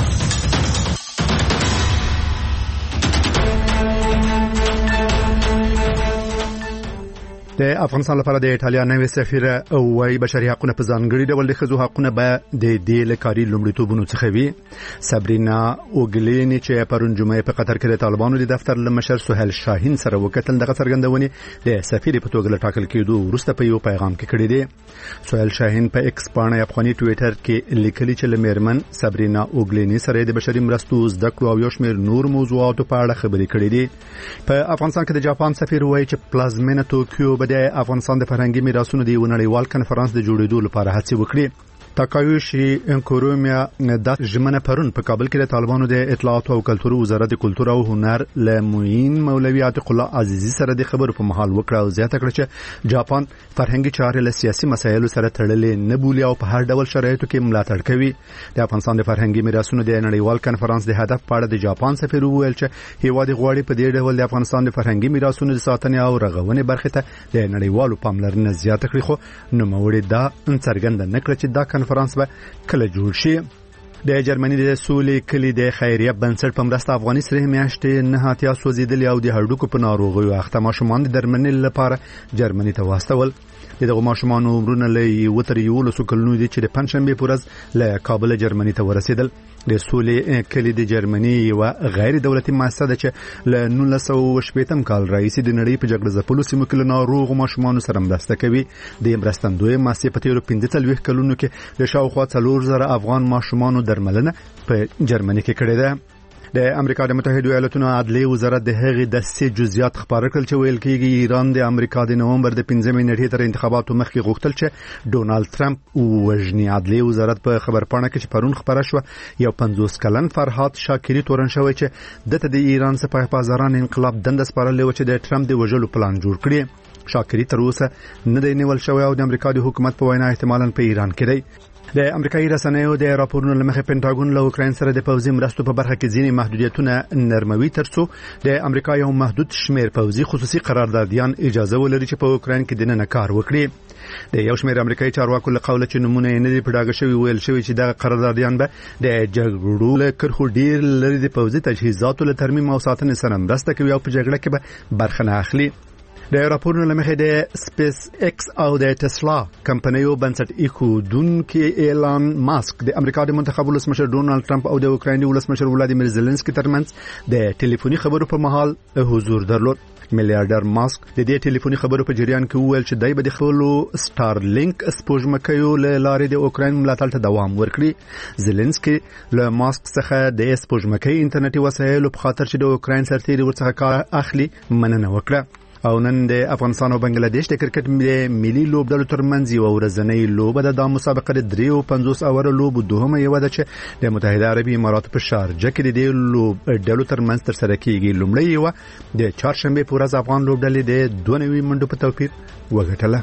د افغانستان لپاره د ایټالیا نوې سفیره وايي بشري حقوقونه په ځانګړي ډول د ښځو حقوقونه به د دې لکاري لومړیتوبونو څخه وي. سابرینا اوګلینی چې پرون جمعه په قطر کې د طالبانو د دفتر لمشر سهیل شاهین سره وکتل دغه څرګندونې د سفیر په توګه ټاکل کېدو وروسته په یو پیغام کې کړی دی. سهیل شاهین په ایکس باندې افغاني ټوئیټر کې لیکلي چې لمرمن سابرینا اوګلینی سره د بشري مرستو زده کړو او یو شمېر نور موضوعاتو په اړه خبرې کړې دي. په افغانستان کې د جاپان سفیر وايي چې پلازمینه توکیو د افغانستان د فرهنګي میراثونو د یو نړیوال کنفرانس د جوړېدو لپاره هڅې وکړي. تاکایوشي انکورومیا د ژمنه پرون په کابل کې د طالبانو د اطلاعات او کلتور وزارت کلتور او هنر له موین مولوی عتیق الله عزیزی سره د خبرو په محل وکړه او زیاته کړه چې جاپان فرهنګي چارې له سیاسي مسایلو سره تړلې نه بولي او په هر ډول شرایطو کې ملاتړ کوي. د افغانستان د فرهنګي میراثونو د نړیوال کنفرانس د هدف په اړه د جاپان سفیر وویل چې هیواد غواړي په دې ډول د افغانستان د فرهنګي میراثونو د ساتنې او رغونې برخه ته د نړیوالو پاملرنه زیاته کړي. خو نوموړي دا څرګنده نه کړ چې دا کنفرانس به کله جوړ شي. د جرمني د سولې کلی د خیریه بنسټ په مرسته افغاني سره میاشتې نه هاتیا سوځیدلې او د هډوکو په ناروغیو اخته ماشومان د درملنې لپاره جرمني ته واستول. دغه ماشومان عمرونه له یو تر یو لسو کلونو دي چې د پنځشنبه په ورځ له کابل جرمني ته ورسېدل. د سولې کلی د جرمني یو غیر دولتي مؤسسه ده چې له نولس سوه شپږم کال راهیسې د نړۍ په جګړه ځپلو سیمو کې له ناروغو ماشومانو سره مرسته کوي. د مرستندوی مؤسسې په تیرو پنځه څلوېښت کلونو کې د شاوخوا څلور زره افغان ماشومانو درملنه په جرمني کې کړې ده. د امریکا د متحده ایالاتونو عدلیه وزارت د هغې د سې جزئیات خبر کړل چې ویل کېږي ایران د امریکا د نومبر د پنځمې نیټې تر انتخاباتو مخکې غوښتل چې ډونالد ټرمپ وژني. عدلیه وزارت په خبرپاڼه کې چې پرون خبره شوه یو پنځوس کلن فرهاد شاکری تورن شوی چې دته د ایران سپاه پاسداران انقلاب دنده سپارلې و چې د ټرمپ د وژلو پلان جوړ کړي. شاکری تر اوسه نه دی نیول شوی او د امریکا د حکومت په وینا احتمالاً په ایران کې دی. د امریکایي رسنیو د راپورونو لمخې پینټاګون له اوکراین سره د پوځي مرستو په برخه کې ځینې محدودیتونه نرموي ترڅو د امریکا یو محدود شمیر پوځي خصوصي قراردادیان اجازه ولري چې په اوکراین کې دننه کار وکړي. د یو شمیر امریکایي چارواکو له قوله چې نمونه یې نه دی پډاګه شوی ویل شوی چې د قراردادیان به د جګړو له کرخو ډیر لري د پوځي تجهیزاتو له ترمیم او ساتنې سره مرسته کوي او په جګړه کې به برخه نه اخلي. د راپورونو لمخې د سپیس ایکس او د ټسلا کمپنیو بنسټ ایښودونکي ایلان ماسک د امریکا د منتخب ولسمشر ډونالد ټرمپ او د اوکراین ولسمشر ولادیمیر زيلنسکي ترمنځ د ټلیفوني خبرو په مهال حضور درلود. میلیارډر ماسک د دې ټلیفوني خبرو په جریان کې وویل چې دای به د خپلو سټارلینک سپوږمکیو له لارې د اوکراین ملاتړ ته دوام ورکړي. زيلنسکي له ماسک څخه د سپوږمکۍ انټرنیټي وسایلو په خاطر چې د اوکراین سرتیري ورڅخه کار اخلي مننه وکړه. او نن د افغانستان او بنگلاديش د کرکټ ملي لوبډلو ترمنځ یو ورځنۍ لوبه ده. د مسابقه د دریو پنځوس اوره لوبو دوهمه یو ده چې د متحده عربي اماراتو په شارجه کې د لوبډلو ترمنځ ترسره کیږي. لومړی یو د چهارشنبه په ورځ افغان لوبډلې د دوه نوي منډو په توپیر وګټله.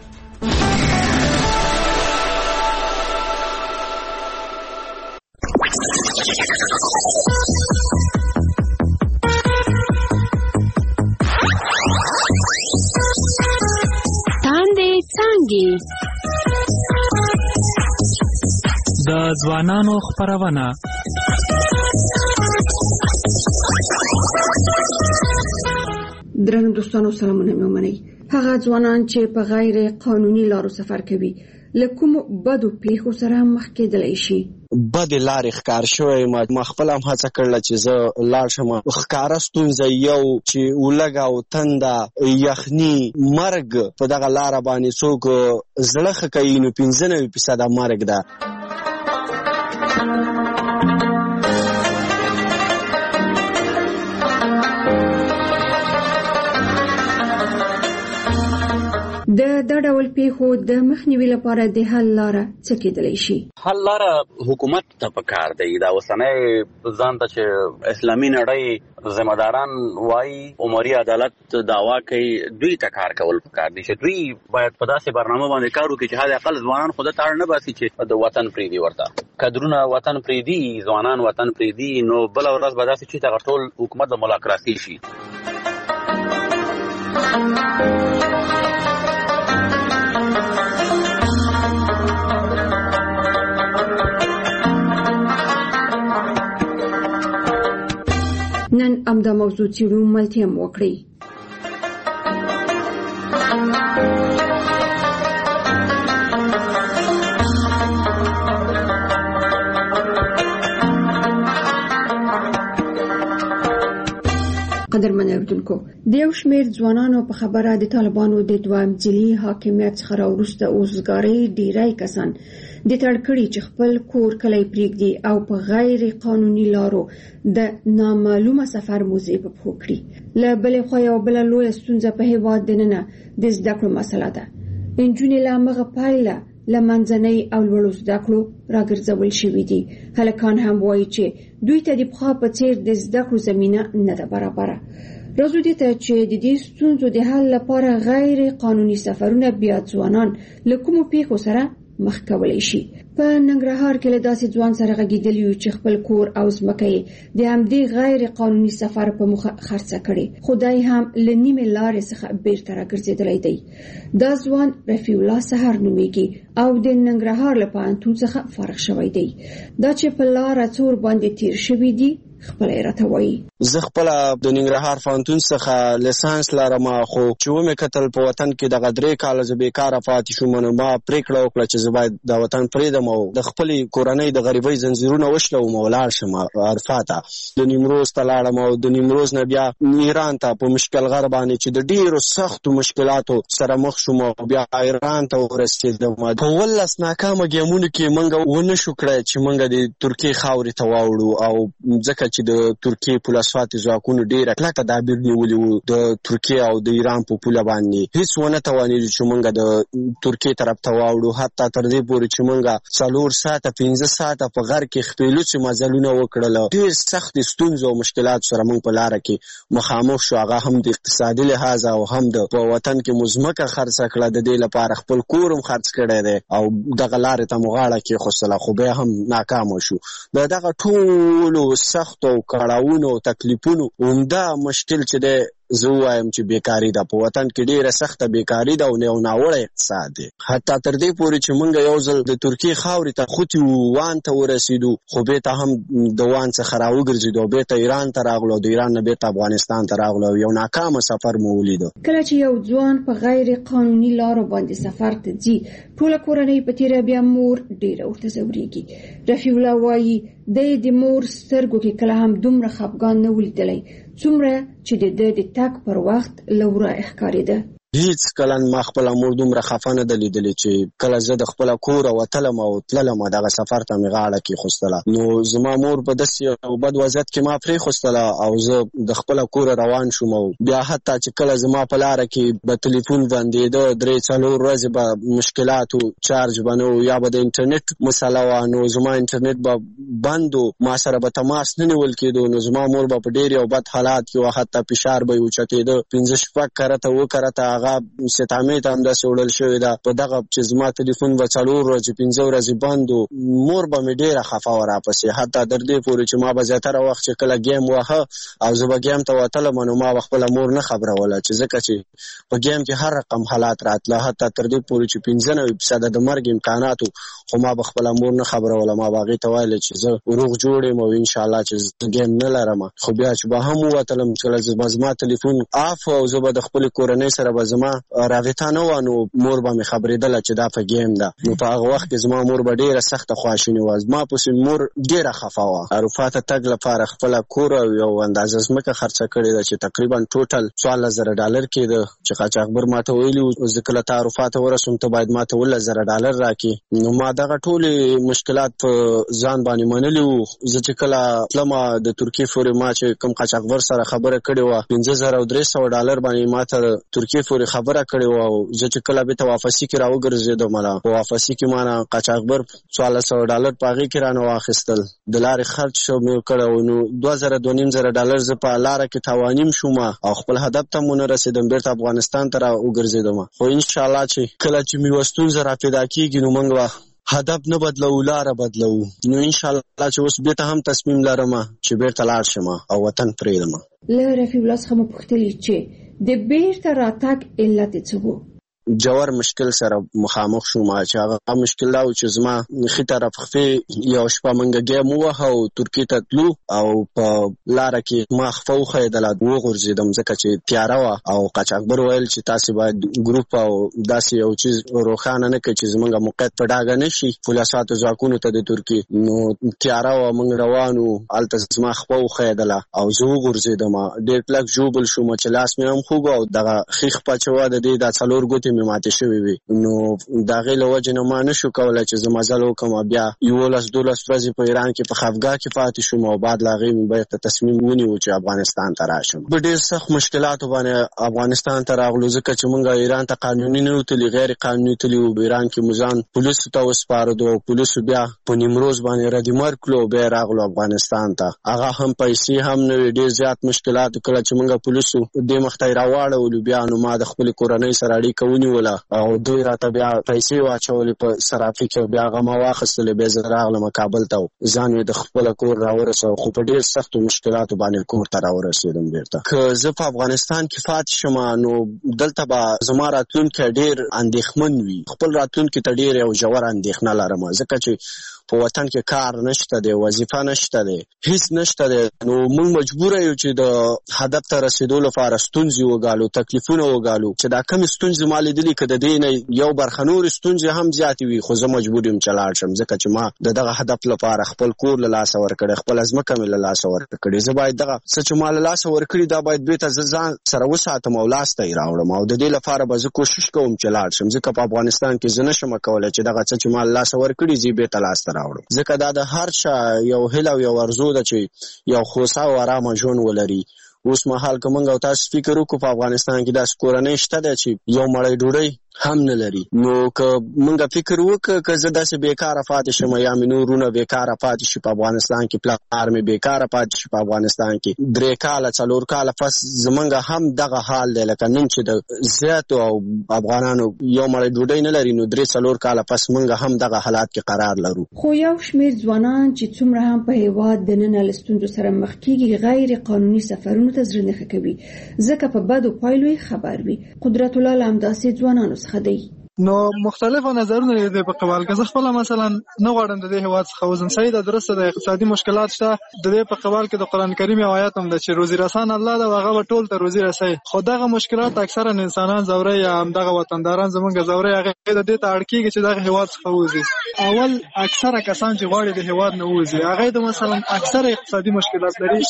د ځوانانو خبرونه درنو دوستانو سلامونه مې ومنئ. هغه ځوانان چې په غیر قانوني لارو سفر کوي له کوم بدو پیښو سره مخ کېدلی شي. بد لارې ښکار شوی ما خپل هم هڅه کړله چې زه لاړ شم. ښکاره ستونزه یو چې ولږه او تنده یخني مرګ په دغه لاره باندې څوک زړه ښه کوي نو پنځه نوي فیصده مرګ ده. د دا ډول پیښو د مخنیوي لپاره د حل لاره څه کېدلی شي؟ حل لاره حکومت ته پکار دی. دا اوسنۍ ځان ته چې اسلامي نړۍ ذمہ داران وایي عمري عدالت دعوا کوي، دوی ته کار کول پکار دي چې دوی باید په داسې برنامه باندې کار وکړي چې حد اقل ځوانان خود ته اړ نه باسي چې د وطن پریدي ورته کډرونه وطن پریدي ځوانان وطن پریدي، نو بل ورځ به داسې چې دغه ټول حکومت د ملاقاتي شي. نن امدا موضوع څیړو ملتیم وکړي. قدرمن اردوونکو، د یو شمېر ځوانانو په خبره د طالبانو د دویم ځلي حاکمیت څخه راوروسته اوسګارۍ ډیری کسان د تړ کړي چې خپل کور کلی پرېږدي او په غیر قانوني لارو د نامعلومه سفر موزې په پښو کړي. له بلې خوا یوه بله لویه ستونزه په هېواد دننه د زده کړو مسله ده. نجونې له همغه پایله له منځنۍ او لوړو زده کړو راګرځول شوي دي. هلکان هم وایي چې دوی ته د پخوا په څېر د زده کړو زمینه نه ده برابره. راځو دې ته چې د دې ستونزو د حل لپاره غیر قانوني سفرونه بیا ځوانان له کومو پیښو سره مخ کولی شي. په ننګرهار کې له داسې ځوان سره غږېدلی یو چې خپل کور او ځمکه یې د همدې غیر قانوني سفر په موخه خرڅه کړې، خو دی هم له نیمې لارې څخه بیرته راګرځېدلی دی. دا ځوان رفیع الله سحر نومیږي او د ننګرهار له پوهنتون څخه فارغ شوی دی. دا چې په لاره څور باندې تیر شوي دي خپل راته وایي. زه خپل د ننګرهار پوهنتون څخه لیسانس لرم، خو چې ومې کتل په وطن کې دغه درې کاله زه بیکاره پاتې شوم، نو ما پرېکړه وکړه چې زه باید د وطن پرېږدم او د خپلې کورنۍ د غریبۍ زنځیرونه وشلوم او ولاړ شم اروپا ته. د نیمروز ته لاړم او د نیمروز نه بیا ایران ته په مشکل غر باندې چې د ډېرو سختو مشکلاتو سره مخ شوم او بیا ایران ته ورسېدم. په ولس ناکامه ګیمونو کې موږ ونه شو کړی چې موږ د ترکیې خاورې ته واوړو، او ځکه چې د ترکیې پولسواتي ځواکونو ډېره کلکه تدابیر نیولي وو د ترکیې او د ایران په پوله باندې، هیڅ ونه توانېدو چې موږ د ترکیې طرف ته واوړو. حتی تر دې پورې چې موږ څلور ساعته پنځه ساعته په غر کې خپلوڅې مزلونه وکړل. ډېر سخت ستونزو او مشکلات سره موږ په لاره کې مخامخ شو، هغه هم د اقتصادي لحاظ او هم د په وطن کې مو ځمکه خرڅه کړه، د دې لپاره خپل کور هم خرڅ کړی دی او دغه لارې ته مو غاړه کېښودله، خو بیا هم ناکامه شو. د دغه ټولو سختو کړاوونو او تکلیفونو عمده مشکل چې دی زه وایم چې بیکاری ده. په وطن کې ډیره سخته بیکاری ده او یو ناوړه اقتصاد دی. حتی تر دې پورې چې موږ یو ځل د ترکیې خاورې ته خوتي وان ته ورسېدو، خو بیرته هم د وان څخه راوګرځېدو او بیرته ایران ته راغلو، د ایران نه بیرته افغانستان ته راغلو، یو ناکامه سفر مو ولیدو. کله چې یو ځوان په غیر قانوني لارو باندې سفر ته ځي، ټوله کورنۍ په تیره بیا مور ډیره ورته ځورېږي. رفیع الله وایي دی د مور سترګو کې کله هم دومره خفګان نه ولیدلی څومره چې د ده د تګ پر وخت له وره ښکارېده. هیڅ کله ما خپل مور دومره خفه نه ده لیدلې چې کله زه د خپل کوره وتلم او تللم دغه سفر ته مې غاړه کېښودله. نو زما مور په داسې یو بد وضعیت کې ما پرېښودله او زه د خپله کوره روان شوم. او بیا حتی چې کله زما په لاره کې به تلیفون بندېده، درې څلور ورځې به مشکلات و، چارج به نه و، یا به د انټرنیټ مسله وه، نو زما انټرنیټ به بند و، ما سره به تماس نه نیول کېدو. نو زما مور به په ډېر یو بد حالات کې وه، حتی فشار به یې اوچتېده، پنځه شپږ کرته اووه کرته هغه ستامې ته همداسې وړل شوې ده. په دغه چې زما تلیفون به څلور ورځې پنځه ورځې بند و، مور به مې ډېره خفه وه راپسې، حتی تر دې پورې چې ما به زیاتره وخت چې کله ګیم واهه او زه به ګیم ته وتلم، نو ما به خپله مور نه خبروله، چې ځکه چې په ګیم کې هر رقم حالات راتله، حتی تر دې پورې چې پنځه نوي فیصده د مرګ امکاناتو، خو ما به خپله مور نه خبروله. ما به هغې ته ویله چې زه روغ جوړ یم او انشاءالله چې زه ګیم نه لرم. خو بیا چې به هم ووتلم، کله زما تلیفون آف او زه به د خپلې کورنۍ سره به زما رابطه نه وه، نو مور به مې خبرېدله چې دا په ګیم ده. نو په هغه وخت کې زما مور به ډېره سخته خواشینې وه، زما پسې مور ډېره خفه وه. اروپا ته تګ لپاره خپله کور او یو اندازه ځمکه خرڅه کړې ده چې تقریبا ټوټل څوارلس زره ډالر کېده، چې قاچاقبر ما ته ویلي و زه کله ته اروپا ته ورسوم ته باید ما ته اوولس زره ډالر راکړې. نو ما دغه ټولې مشکلات په ځان باندې منلي وو. زه چې کله تلمه د ترکیې پورې ما چې کوم قاچاقبر سره خبره کړې وه، پنځه زره او درې سوه ډالر باندې ما ته ترکیې پورې پورې خبره کړې و او زه چې کله به ته واپسی کې راوګرځېدم مله په واپسی کې ما نه قاچاقبر څوارلس سوه ډالر په هغې کې رانه واخیستل د لارې خرچ مې کړی نو دوه زره دوه نیم زره ډالر زه په لاره کې تاوانیم شوم او خپل هدف ته مو نه رسېدم بیرته افغانستان ته راوګرځېدم خو انشاءالله چې کله چې مې یوه ستونزه را پیدا کېږي نو موږ به هدف نه بدلو لاره بدلو نو انشاءالله چې اوس بیرته هم تصمیم لرم چې بیرته لاړ شم او وطن پرېږدم. له رفیع الله څخه مو پوښتلي چې د بیرته راتګ علت یې څه و؟ جوړ مشکل سره مخامخ شوم چې هغه مشکل دا و چې زما خې طرف خفې یو شپه منګه ګیم ووهه او ترکیې ته تلو او په لاره کې ما خفه وښیدله وغورځېدم ځکه چې تیاره وه او قاچاقبر ویل چې تاسې باید ګروپ او داسې یو چیز روښانه نه کړئ چې زموږ موقعیت په ډاګه نه شي پولیساتو ځواکونو ته د ترکیې نو تیاره وه موږ روان وو هلته زما خفه وښیدله او زه وغورځېدم ډېر کلک ژوبل شوم چې لاس مې هم خوږ او دغه ښې خپه چې وه د دې دا څلور ګوتې مې ماتې شوې وي نو د هغې له وجې نه ما نه شو کولی چې زه مزل وکړم بیا یولس دولس ورځې په ایران کې په خفګاه کې پاتې شوم او بعد له هغې مې بیرته تصمیم ونیو چې افغانستان ته راشم. په ډېر سخت مشکلاتو باندې افغانستان ته راغلو ځکه چې موږ ایران ته قانوني نه وتلي غیر قانوني تللي وو. ایران کې مو ځان پولیسو ته وسپارلو او پولیسو بیا په نیمروز باندې ردمر کړلو بیا راغلو افغانستان ته. هغه هم پیسې هم نه وي ډېر زیات مشکلات کله چې موږ پولیسو دې مخ ته یې راواړولو بیا نو ما د خپلې کورنۍ سره اړیکه ونیوله او دوی راته بیا پیسې واچولې په صرافي کې بیا هغه ما واخیستلې بیا زه راغلم کابل ته ځان مې د خپله کور راورسوه خو په ډېر سختو مشکلاتو باندې کور ته راورسېدم بیرته. که زه په افغانستان کې پاتې شم نو دلته به زما راتلونکی ډېر اندېښمن وي. خپل راتلونکي ته ډېر یو ژوره اندېښنه لرم ځکه چې په وطن کې کار نشته دی وظیفه نشته دی هیڅ نشته دی نو موږ مجبوره یو چې د هدف ته رسېدو لپاره ستونزې وګالو تکلیفونه وګالو چې دا کمې ستونزې ما لیدلي که د دې نه یو برخه نورې ستونزې هم زیاتې وي خو زه مجبور یم چې لاړ شم ځکه چې ما د دغه هدف لپاره خپل کور له لاسه ورکړی خپله ځمکه مې له لاسه ورکړې زه باید دغه څه چې ما له لاسه ورکړي دا باید بېرته زه ځان سره وساتم او لاس ته یې راوړم او د دې لپاره به زه کوشش کوم چې لاړ شم ځکه په افغانستان کې زه نشم کولی چې دغه څه چې ما له لاسه ورکړي زه یې بېرته لاس ته راوړم ځکه دا د هر چا یو هیله او یو ارزو ده چې یو خوسا او ارامه ژوند ولري. اوس مهال که موږ او تاسو فکر وکړو په افغانستان کې داسې کورنۍ شته ده چې یو مړی ډوډۍ هم نه لري نو که موږ فکر وکړو که زه داسې بېکاره پاتې شم یا مې نور وروڼه بېکاره پاتې شي په افغانستان کې پلار مې بېکاره پاتې شي په افغانستان کې درې کاله څلور کاله پس زموږ هم دغه حال دی لکه نن چې د زیاتو او افغانانو یو مړی ډوډۍ نه لري نو درې څلور کاله پس موږ هم دغه حالات کې قرار لرو. خو یو شمېر ځوانان چې څومره هم په هېواد دننه له ستونزو سره مخ کېږي غیر قانوني سفرونو ته زړه نه ښه کوي ځکه په بدو پایلو یې خبر وي. قدرت الله له همداسې ځوانانو څخه دی. نو مختلفو نظرونه لري په قبال کې. زه خپل مثلا نه غواړم د دې هیواد څخه وزم. صحیح ده درسته د اقتصادي مشکلات شته د دې په قبال کې د قران کریم یو آیات هم ده چې روزي رسان الله دا هغه ټول ته روزي رسي. خو دغه مشکلات اکثرا انسانان زوري یا هم دغه وطنداران زمونږ زوري هغه د دې ته اړ کېږي چې دغه هیواد څخه وځي. اول اکثره کسان چې غواړي د هیواد نه وځي هغه د مثلا اکثره اقتصادي مشکلات لري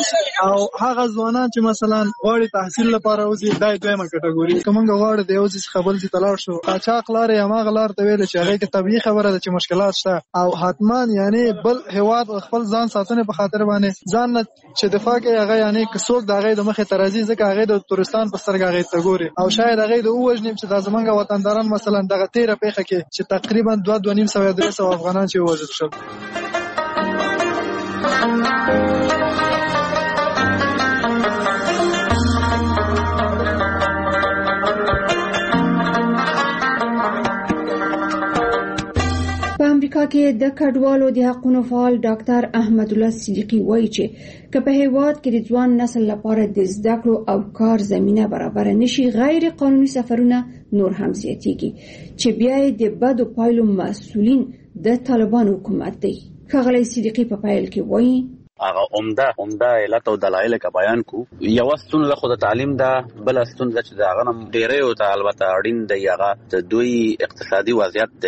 او هغه ځوانان چې مثلا غواړي تحصیل لپاره وځي دا دویمه کټګوري. کومه غواړي د یو ځای څخه بل ځای ته لاړ شو قاچاق لارې یا ماغه لار ته ویل چې هغه کې طبيعي خبره ده چې مشکلات شته او حتما یعنی بل هیواد خپل ځان ساتنه په خاطر باندې ځان چې دفاع کوي هغه یعنی کڅوک د هغه د مخه ترازی ځکه هغه د تورستان په سترګه هغه ته ګوري او شاید هغه د اوجنیم چې د زمونږ وطنداران مثلا دغه تیره پیخه کې چې تقریبا دوه دوه نیم سوه درې سوه افغانان چې وژل شول. امریکا کې د کډوالو د حقوقو فعال ډاکټر احمد الله صدیقي وایي چې که په هیواد کې د ځوان نسل لپاره د زده کړو او کار زمينه برابر نشي غیر قانوني سفرونه نور هم زیاتېږي چې بیا د بدو پایلو مسؤلین د طالبان حکومت دی. ښاغلی صدیقي په پیل کې وایي هغه عمده عمده علت او دلایل کا بیان کو. یو ستون له خود تعلیم دا بل ستون چې دا غنم ډیره او ته البته اړین دی هغه د دوی اقتصادي وضعیت دی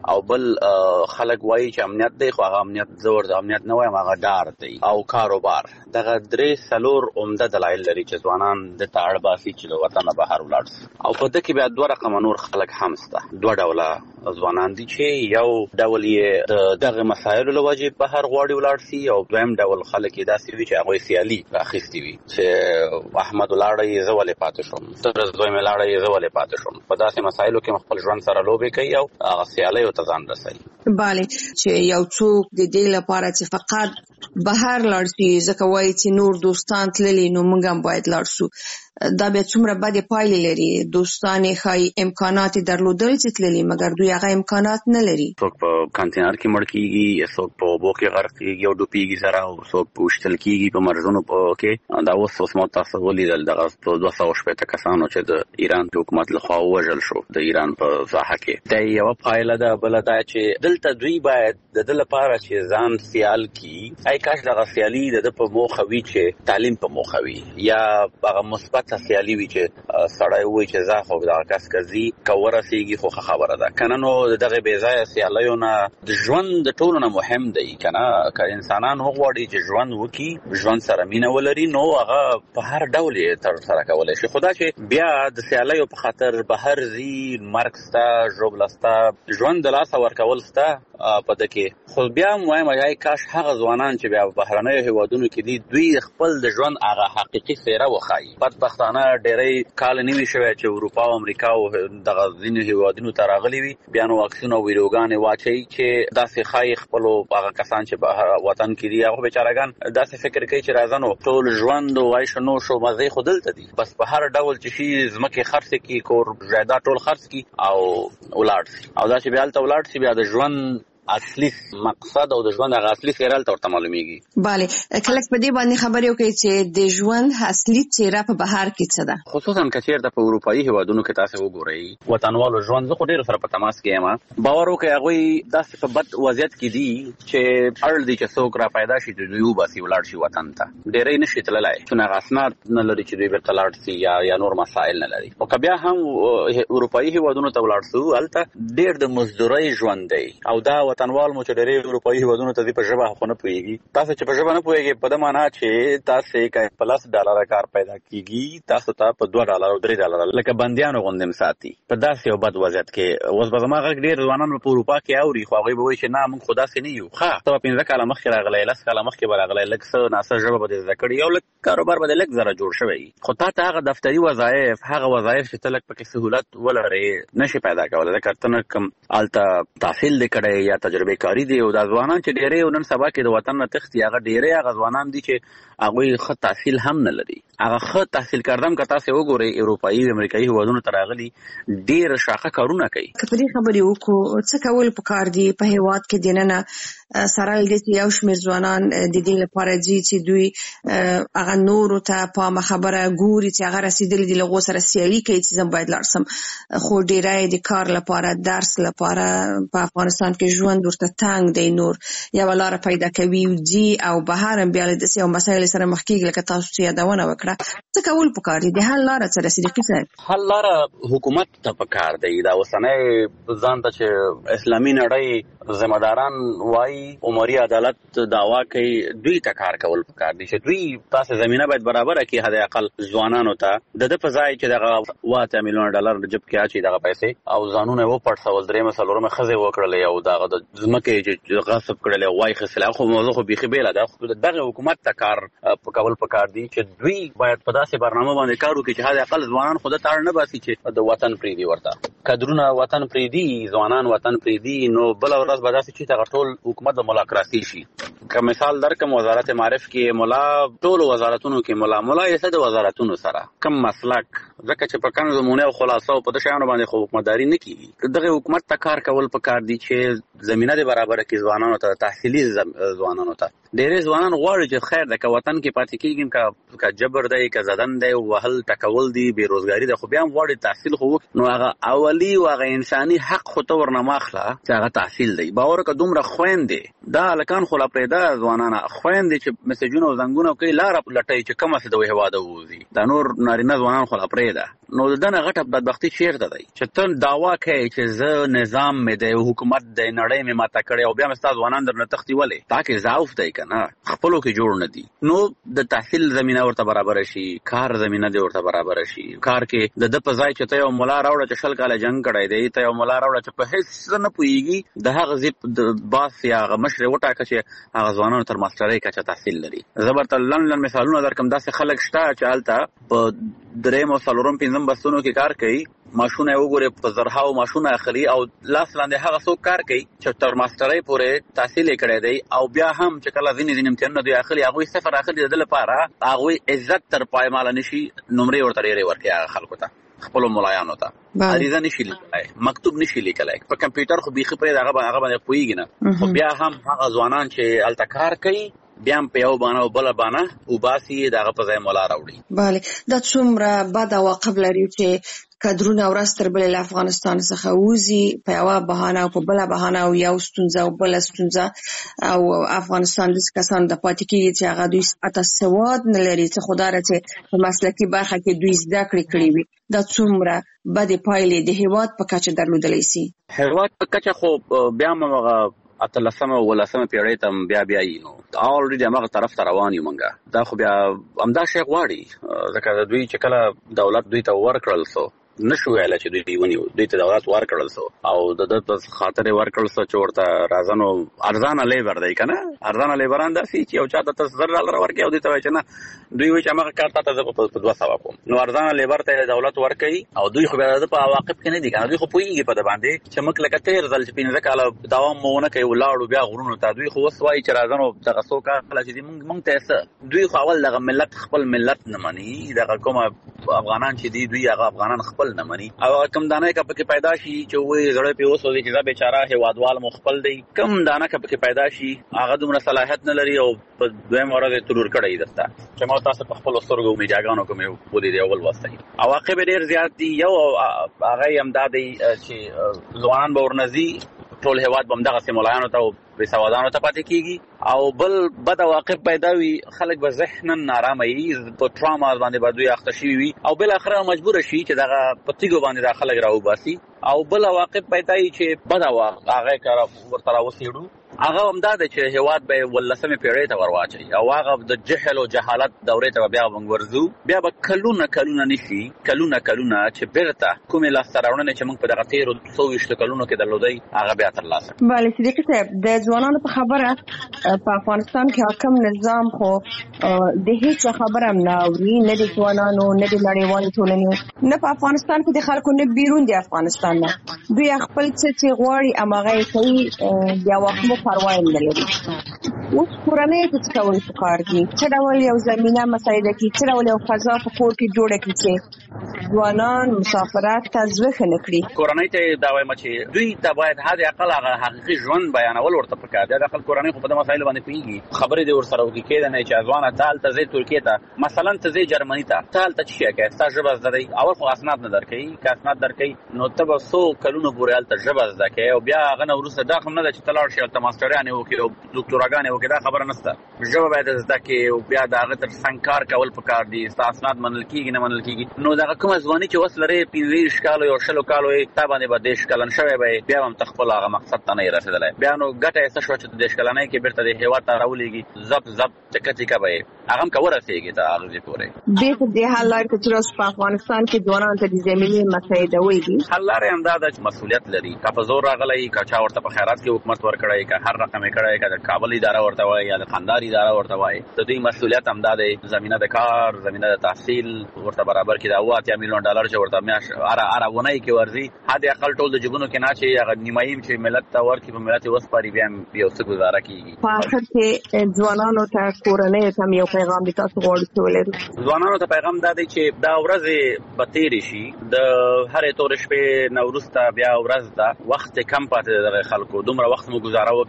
او بل خلک وایي چې امنیت دی خو هغه امنیت زور د امنیت نه وایم هغه ډار دی او کاروبار. دغه درې څلور عمده دلایل لري چې ځوانان د تاړ باسي چې له وطنه بهر ولاړ شي. او په دې کې بیا دوه رقم نور خلک هم شته. دوه ډوله ځوانان دي چې یو ډول یې د دغه مسایلو له وجې بهر غواړي ولاړ شي او دویم ډول خلک یې داسې وي چې هغوی سیالي اخیستې وي چې احمد ولاړی زه ولې پاتې شوم، تر زوی مې لاړی زه ولې پاتې شوم. په داسې مسایلو کې خپل ژوند سره لوبې کوي او هغه سیالیو ته ځان رسوي. بله چې یو څوک د دې لپاره چې فقط بهر لاړ شي ځکه وایي چې نور دوستان تللي نو موږ هم باید لاړ شو، دا بیا څومره بدې پایلې لري. دوستان یې ښایي امکانات یې درلودل چې تللي مګر دوی هغه امکانات نه لري. څوک په کانتینر کې مړ کېږي، څوک په اوبو کې غرق کېږي او ډوبېږي سره، او څوک وشتل کېږي په مرزونو کې. دا اوس اوس مو تاسو ولیدل دغه دوه سوه شپېته کسانو چې د ایران حکومت لخوا ووژل شو د ایران په ساحه کې. دا یوه پایله ده. بله دا چې دلته دوی باید د ده لپاره چې ځان سیال کړي، ای کاش دغه سیالي د ده په موخه وي چې تعلیم په موخه وي یا هغه مثبت سیالي وي چې سړی وایي چې زه خو دغه کس که ځي که ورسېږي خو ښه خبره ده. که نه نو د دغې بېځایه سیالیو نه د ژوند د ټولو نه مهم دی. که نه که انسانان وغواړي چې ژوند وکړي، ژوند سره مینه ولري، نو هغه په هر ډول یې ترسره کولی شي. خو دا چې بیا د سیالیو په خاطر بهر ځي، مرګ شته، ژوبله شته، ژوند د لاسه ورکول شته په ده کې. خو بیا هم وایم ای کاش هغه ځوانان چې بیا بهرنیو هېوادونو کې دي دوی خپل د ژوند هغه حقیقي څېره وښایي. بدبختانه ډېری کال نه وي شوی چې اروپا او امریکا او دغه ځینو هېوادونو ته راغلي وي، بیا نو واکسین او ویډیوګانې واچوي چې داسې ښایي خپلو هغه کسان چې بهر وطن کې دي هغه بیچارهګان داسې فکر کوي چې راځه نو ټول ژوند او عیش و نوش او مزې خو دلته دي، بس په هر ډول چې شي ځمکې خرڅې کړي، کور جایداد ټول خرڅ کړي او ولاړ شي. او دا چې بیا هلته ولاړ شي بیا د ژوند اصلي مقصد او د ژوند هغه اصلي څېره هلته ورته معلومېږي. بله کلک په دې باندې خبرې وکړئ چې د ژوند اصلي څېره په بهر کې څه ده، خصوصا که چېرته په اروپایي هېوادونو کې تاسې وګورئ وطنوالو ژوند. زه خو ډېرو سره په تماس کې یم، باور وکړئ هغوی داسې په بد وضعیت کې دي چې اړ دي چې څوک را پیدا شي چې دوی وباسي ولاړ شي وطن ته. ډېری نه شي تللی چون هغه اسناد نه لري چې دوی بېرته لاړ شي یا یا نور مسایل نه لري. خو که بیا هم اروپایي هېوادونو ته ولاړ شو هلته ډېر د مزدورۍ ژوند دی او دا وطنوال مو چې ډېرې اروپایي هېوادونو ته ځي په ژبه خو نه پوهېږي. تاسو چې په ژبه نه پوهېږئ په ده معنا چې تاسې که په لس ډالره کار پیدا کېږي تاسو ته په دوه ډالره او درې ډالره لکه بندیانو غوندې م ساتي په داسې یو بد وضعیت کې. اوس به زما غږ ډېر ځوانان په اروپا کې اوري خو هغوی به وایي چې نه موږ خو داسې نه یو. ښه ته به پنځه کاله مخکې راغلی، لس کاله مخکې به راغلی، لږ څه ناسه ژبه به دې زده کړې، یو لږ کاروبار به دې لږ زره جوړ شوی، خو تا ته هغه دفتري وظایف، هغه وظایف چې ته لږ پکې سهولت ولرې نه شي پیدا کولی. ځکه ته نه کوم هلته تحصیل دې کړی یا تجربې کاري دی. او دا ځوانان چې ډېری نن سبا کې د وطن نه تښتي هغه ډېری هغه ځوانان دي چې هغوی ښه تحصیل هم نه لري. هغه ښه تحصیل کردم که تاسې وګورئ اروپایي امریکایي هېوادونو ته راغلي ډېر شاقه کارونه کوي. که په دې خبرې وکړو څه کول پکار دي په هېواد کې دننه سره له دې چې یو شمېر ځوانان د دې لپاره ځي چې دوی هغه نورو ته په عامه خبره ګوري چې هغه رسېدلي دي له هغو سره سیالي کوي چې زه باید لاړ شم، خو ډېری د کار لپاره، درس لپاره په افغانستان کې ژوند ورته تنګ دی، نور یوه لاره پیدا کوي ځي او بهر هم بیا له داسې یو مسایلو سره مخ کېږي لکه تاسو چې یادونه وکړه. څه کول پکار دي؟ د حل لاره څه ده صدیقي صاحب؟ حل لاره حکومت ته پکار دی. دا اوسنی ځان ته چې اسلامي نړۍ ذمهداران وایي عمري عدالت دعوا کوي، دوی ته کار کول پکار دي چې دوی تاسې زمینه باید برابره کړي حد اقل ځوانانو ته. د ده په ځای چې دغه اووه اتیا میلیونه ډالر جب کې اچي دغه پیسې او ځانونه یې وپړسول، درېیمه څلورمه ښځې وکړلې او دغه د ځمکې چې غصب کړلې او وایخېستلې، خو موضوع خو بیخي بېله ده. خو دغه حکومت ته کار کول پکار دي چې دوی باید په داسې برنامه باندې کار وکړي چې حد اقل ځوانان خو ده ته اړ نه باسي چې د وطن پرېږدي، ورته کدرونه وطن پرېږدي، ځوانان وطن پرېږدي، نو بله ورځ به داسې چې دغه ټول حکومت د ملاکراسي شي. که مثال درکم وزارت معارف کې ملا ټولو وزارتونو کې ملا ملا یې څه د وزارتونو سره کم مسلک، ځکه چې په کم زمونه او خلاصه او په دې شیانو باندې خو حکومتداري نه کېږي. دغه حکومت ته کار کول پکار دي چې زمینه دې برابره کړي ځوانانو ته، تحصیلي ځوانانو ته. ډېری ځوانان غواړي چې خیر ده که وطن کې پاتې کېږي، که جبر دی، که زدن دی، وهل ټکول دي، بېروزګاري ده، خو بیا هم غواړي تحصیل خو وکړي. نو هغه اولي او هغه انساني حق خو ته ورنه مه اخله چې هغه تحصیل دی. باور وکړه دومره خویندې دا هلکان خو لا پرېږده ځوانانه، خویندې چې میسجونه او زنګونه کوي لاره لټوي چې کومه څه د هېواده ووځي، دا نور نارینه ځوانان خو لا پرېږده. نو دنه غټه بدبختی چیرته دی چې ته داوا کوي چې زه نظام مې د حکومت د نړۍ مې ماته کړی او بیا مې ستاسو ځوانان درنه تختی ولې تاکي ضعف دی کنه خپلو کې جوړ نه دي نو د تحصیل زمينه ورته برابر شي کار زمينه دی ورته برابر شي کار کې د د په ځای چې ته یو مولا راوړه چې شل کاله جنگ کړی دی ته یو مولا راوړه چې په هیڅ نه پويږي د هغه زیپ د باس یا هغه مشر وټاکه چې هغه ځوانانو تر ماسترۍ کچه تحصیل لري زبرته لن لن مثالونه درکم داسې خلک شته چې حالت په درېم او څلورم پنځم بستونو کې کار کوي ماشونه وګوره په زرهاو ماشونه اخلي او لاس لاندې هغه څوک کار کوي چې تر ماسترۍ پورې تحصیل کړی دی او بیا هم چې کله ځینې ځینې امتحانونه دوی اخلي هغوی صفر اخلي د لپاره هغوی عزت تر پایماله نشي نمرې ورته ډېرې ورکوي هغه خلکو ته خپلو ملایانو ته عریضه نشي لیکلی مکتوب نشي لیکلی په کمپیوټر خو بیخي پرې هغه هغه باندې پوهېږي نه خو بیا هم هغه ځوانان چې هلته کار کوي بیا هم په یو بانه او بله بانه وباسي د هغه په ځای مولا راوړي بله دا څومره بد عواقب لري چې کادرونه ورځ تر بلې له افغانستان څخه وځي په یوه بهانه او په بله بهانه او یو ستونزه او بله ستونزه او افغانستان داسې کسان د پاتې کېږي چې هغه دوی حتی سواد نه لري څه خو دا ده چې په مسلکي برخه کې دوی زده کړې کړې وي دا څومره بدې پایلې د هېواد په کچه درلودلی سي هېواد په کچه خو بیا هم هغه اتلسمه او ولسمه پیړۍ ته بیا بیا یې نو اولریډي هماغه طرف ته روان یو مونږه دا خو بیا همدا شی غواړي ځکه دوی چې کله دولت دوی ته ورکړل سو نشو ویل چې دوی ونیو دوی ته دولت ورکړل سو او د د په خاطر ورکړل سو چې ورته راځنو ارزانه لیبر دی کنه ارزانه لیبران داسي چې یو چا ته زر ډالر ورکړي او دوی ته چې نه دوی وایي چې هغه کار ته په دوه سوه کوم نو ارزانه لیبر ته دولت ورکړي او دوی خو بیا د په عواقب کې نه دي کنه دوی خو پوهیږي په د باندې چې موږ لکه تیر ځل چې پنځه کاله دوام مو نه کوي ولاړو بیا غرونو ته دوی خو اوس وایي چې راځنو دغه څو کاله چې موږ موږ ته څه دوی خو اول دغه ملت خپل ملت نه مني دغه کوم افغانان چې دي دوی هغه افغانان خپل نه مني او کم دانه کا پکې پیدا شي چې وې زړه په اوسو دي چې دا بیچاره هوادوال مخبل دی کم دانه کا پکې پیدا شي هغه دومره صلاحیت نه لري او په دویم ورځ ترور کړی درته چې ما تاسو په خپل سترګو میډیاګانو کوم یو د اول واسطه عواقب ډیر زیات دي یو هغه امدادي چې ځوانان به ورنځي ټول هواد بمدغه سیمولایانو ته به سوادانو ته پاتې کیږي او بل بد عواقب پیدا وي خلک به ذهناً نارامه وي په ټراما باندې به دوی اخته شوي وي او بل اخره مجبور شي چې دغه په تیګو باندې دا خلک راوباسي او بل عواقب پیدا وي چې بد عواقب هغه کار ورته راوسیړو هغه همدا ده چې هیواد به ولسمه پیړۍ ته ورواچي او هغه د جهل او جهالت دورې ته بیا ورځو بیا به کلونه کلونه نشي کلونه کلونه چې بیرته کومه لاستراونه چې موږ په دغه تیر څو وشت کلونو کې درلودای هغه بیا ترلاسه بله صدیقي صاحب د ځوانانو په خبره په افغانستان کې حاکم نظام خو د هیڅ خبره هم نه اوري نه د ځوانانو نه د نړیوالې ټولنې نه په افغانستان کې د خلکو نه بیرون د افغانستان نه دوی خپل څه چې غواړي هماغه کوي بیا وخت پروا نه لري اوس کورنۍ ته څه کول پکار دي څه ډول یو زمینه مساعده کړي څه ډول یو فضا په کور کې جوړه کړي چې ځوانان مسافرت ته ځوخه نه کړي کورنۍ ته دا وایم چې دوی ته باید حد اقل هغه حقیقي ژوند بیانول ورته پکار دي دا خپل کورنۍ خو په دې مسایلو باندې پیږي خبرې دې ورسره وکړي کېده نه چې ځوانه تال ته ځي ترکیه ته مثلا ته ځي جرمني ته تال ته چې کې ستا ژبه زده دی اول خو اسناد نه درکې که اسناد درکې نو ته به څو کلونو پورې هلته ژبه زده کوې او بیا هغه نه وروسته دا هم نه ده چې ته لاړ شې هلته ماسټریانې وکړې او دوکتوراګانې وکړې دا خبره نشته ژبه باید زده کړې او بیا د هغه تر څنګ کار کول پکار دي ستا اسناد منل کېږي نه منل کېږي نو دغه کومه ځواني چې اوس لرې پنځه کالو یا شلو کالو یې تا باندې به دېرش کلن شوی به بیا هم ته خپل هغه مقصد ته نه یې رسېدلی بیا نو ګټه یې څه شوه چې دېرش کلنۍ کې بېرته د هېواد ته راولېږي زپ زپ چکه چکه به یې هغه هم که ورسېږي ته هغه ځای پورې بېرته دې حل لارې ته چې اوس په افغانستان کې ځوانانو ته د زمینې مساعده ویږي حل لارې همدا ده چې مسؤلیت لري که په زور راغلی که چا ورته په خیرات کې حکومت ورکړی که هر رقم یې کړی که د کابل اداره ورته وایي یا د قندهار اداره ورته وایي د دوی مسؤلیت همدا دی زمینه د کار زمینه د تحصیل ورته برابر کړي د اوه اتیا میلیون ډالر چې ورته میاشت هره هره اونۍ کې ورځي حد اقل ټول د جیبونو کې نه چې هغه نیمایي چې ملت ته ورکړي په ملت یې وسپاري بیا هم یو څه ګزاره کېږي په آخر کې ځوانانو ته کورنۍ ته یو پیغام دی تاسو غواړئ چې ولرئ ځوانانو ته پیغام دا دی چې دا ورځې به تېرې شي د هرې تورې شپې نه وروسته بیا ورځ ده وخت کم پاتې دی دغه خلکو دومره وخت مو ګزاره وکړئ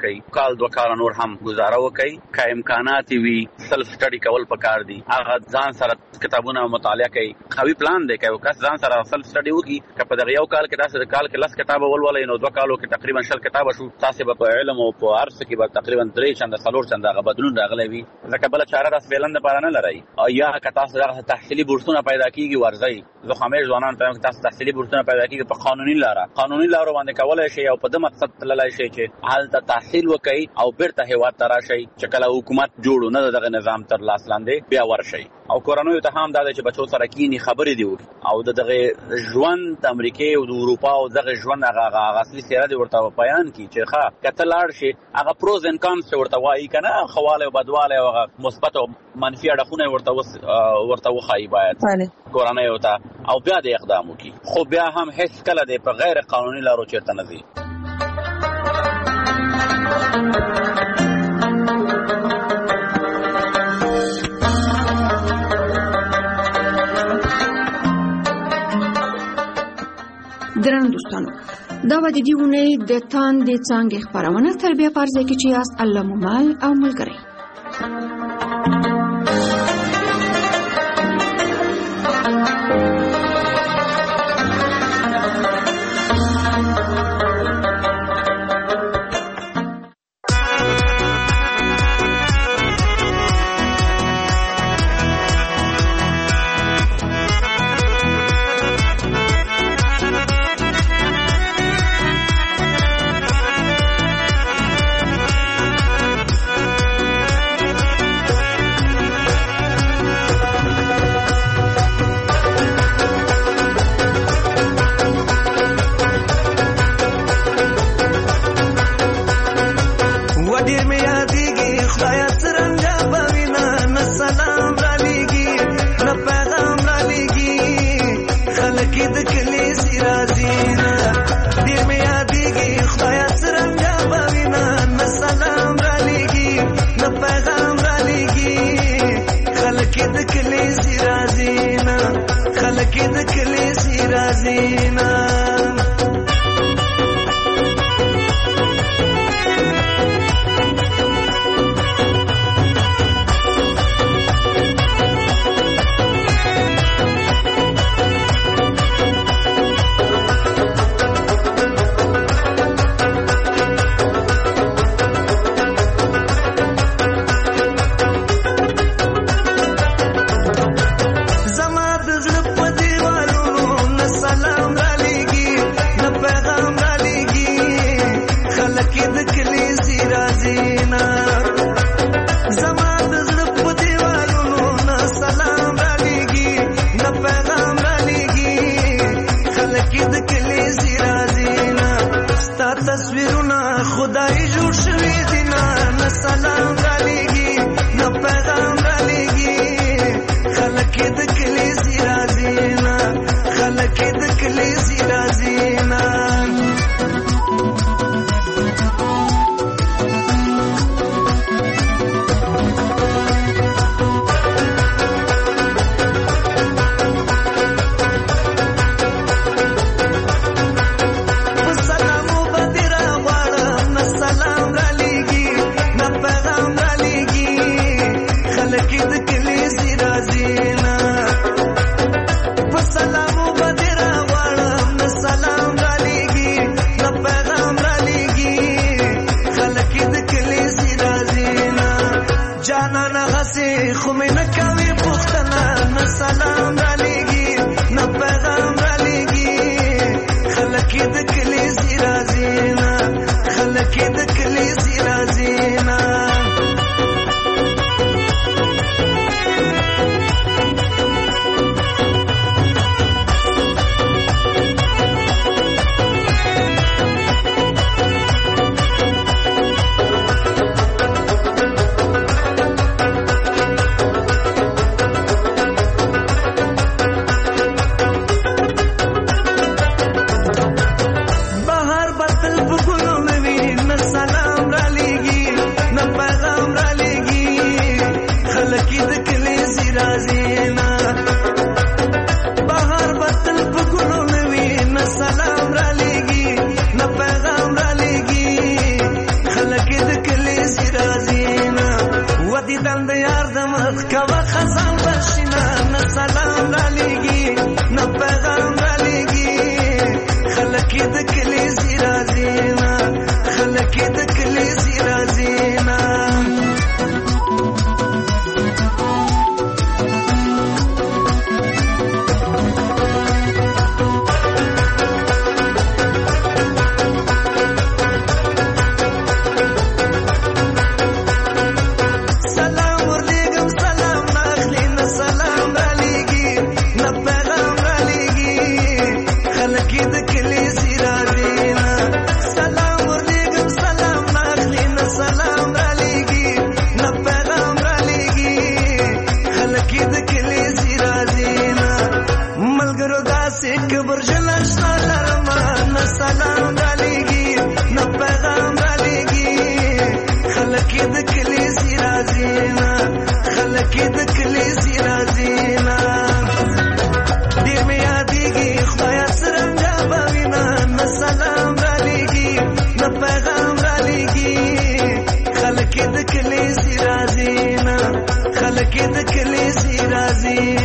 کوي کال دوه کال نور هم گزاره وکړي که امکانات وي سلف سټډي کول پکار دي هغه ځان سره کتابونه مطالعه کوي قوي پلان دی کوي کس ځان سره سلف سټډي وکړي که په دغه یو کال کې داسې کال کې لس کتاب ولولئ نو دوه کالو کې تقریبا شل کتاب شو تاسو به په علم او په ارث کې به تقریبا درې چنده څلور چنده غو بدلون راغلی وي ځکه بل چاره داس ویلند لپاره نه لري او یا که تاسو دغه تحصیلي بورسونه پیدا کیږي ورځي زه خامې ځوانان ته تاسو تحصیلي بورسونه پیدا کیږي په قانوني لاره قانوني لاره باندې کولای شي او په دې مقصد تللای شي چې حالت تحصیل وکړي او بیرته هیواد ته راشي چې کله حکومت جوړو نه دغه نظام تر لاس لاندې بیا ورشي او کورونو ته هم دا چې بچو سره کینی خبرې دی او دغه ژوند د امریکا او د اروپا او دغه ژوند هغه اصلي سیره دی ورته بیان کی چې ښه کته لاړ شي هغه پروز اند کانز ورته وایي کنه خواله او بدواله او مثبت او منفي اړخونه ورته ورته وخایي باید کورونو ته او بیا د اقدام وکي خو بیا هم هیڅ کله د په غیر قانوني لارو چیرته نه ځي درنو دوستانو دا به د دې اونۍ د تاندې څانګې خپرونه تر بیا په ځای کې چې یاست الله مو مال او ملګری سلام را لېږي نه پیغام را لېږي راځي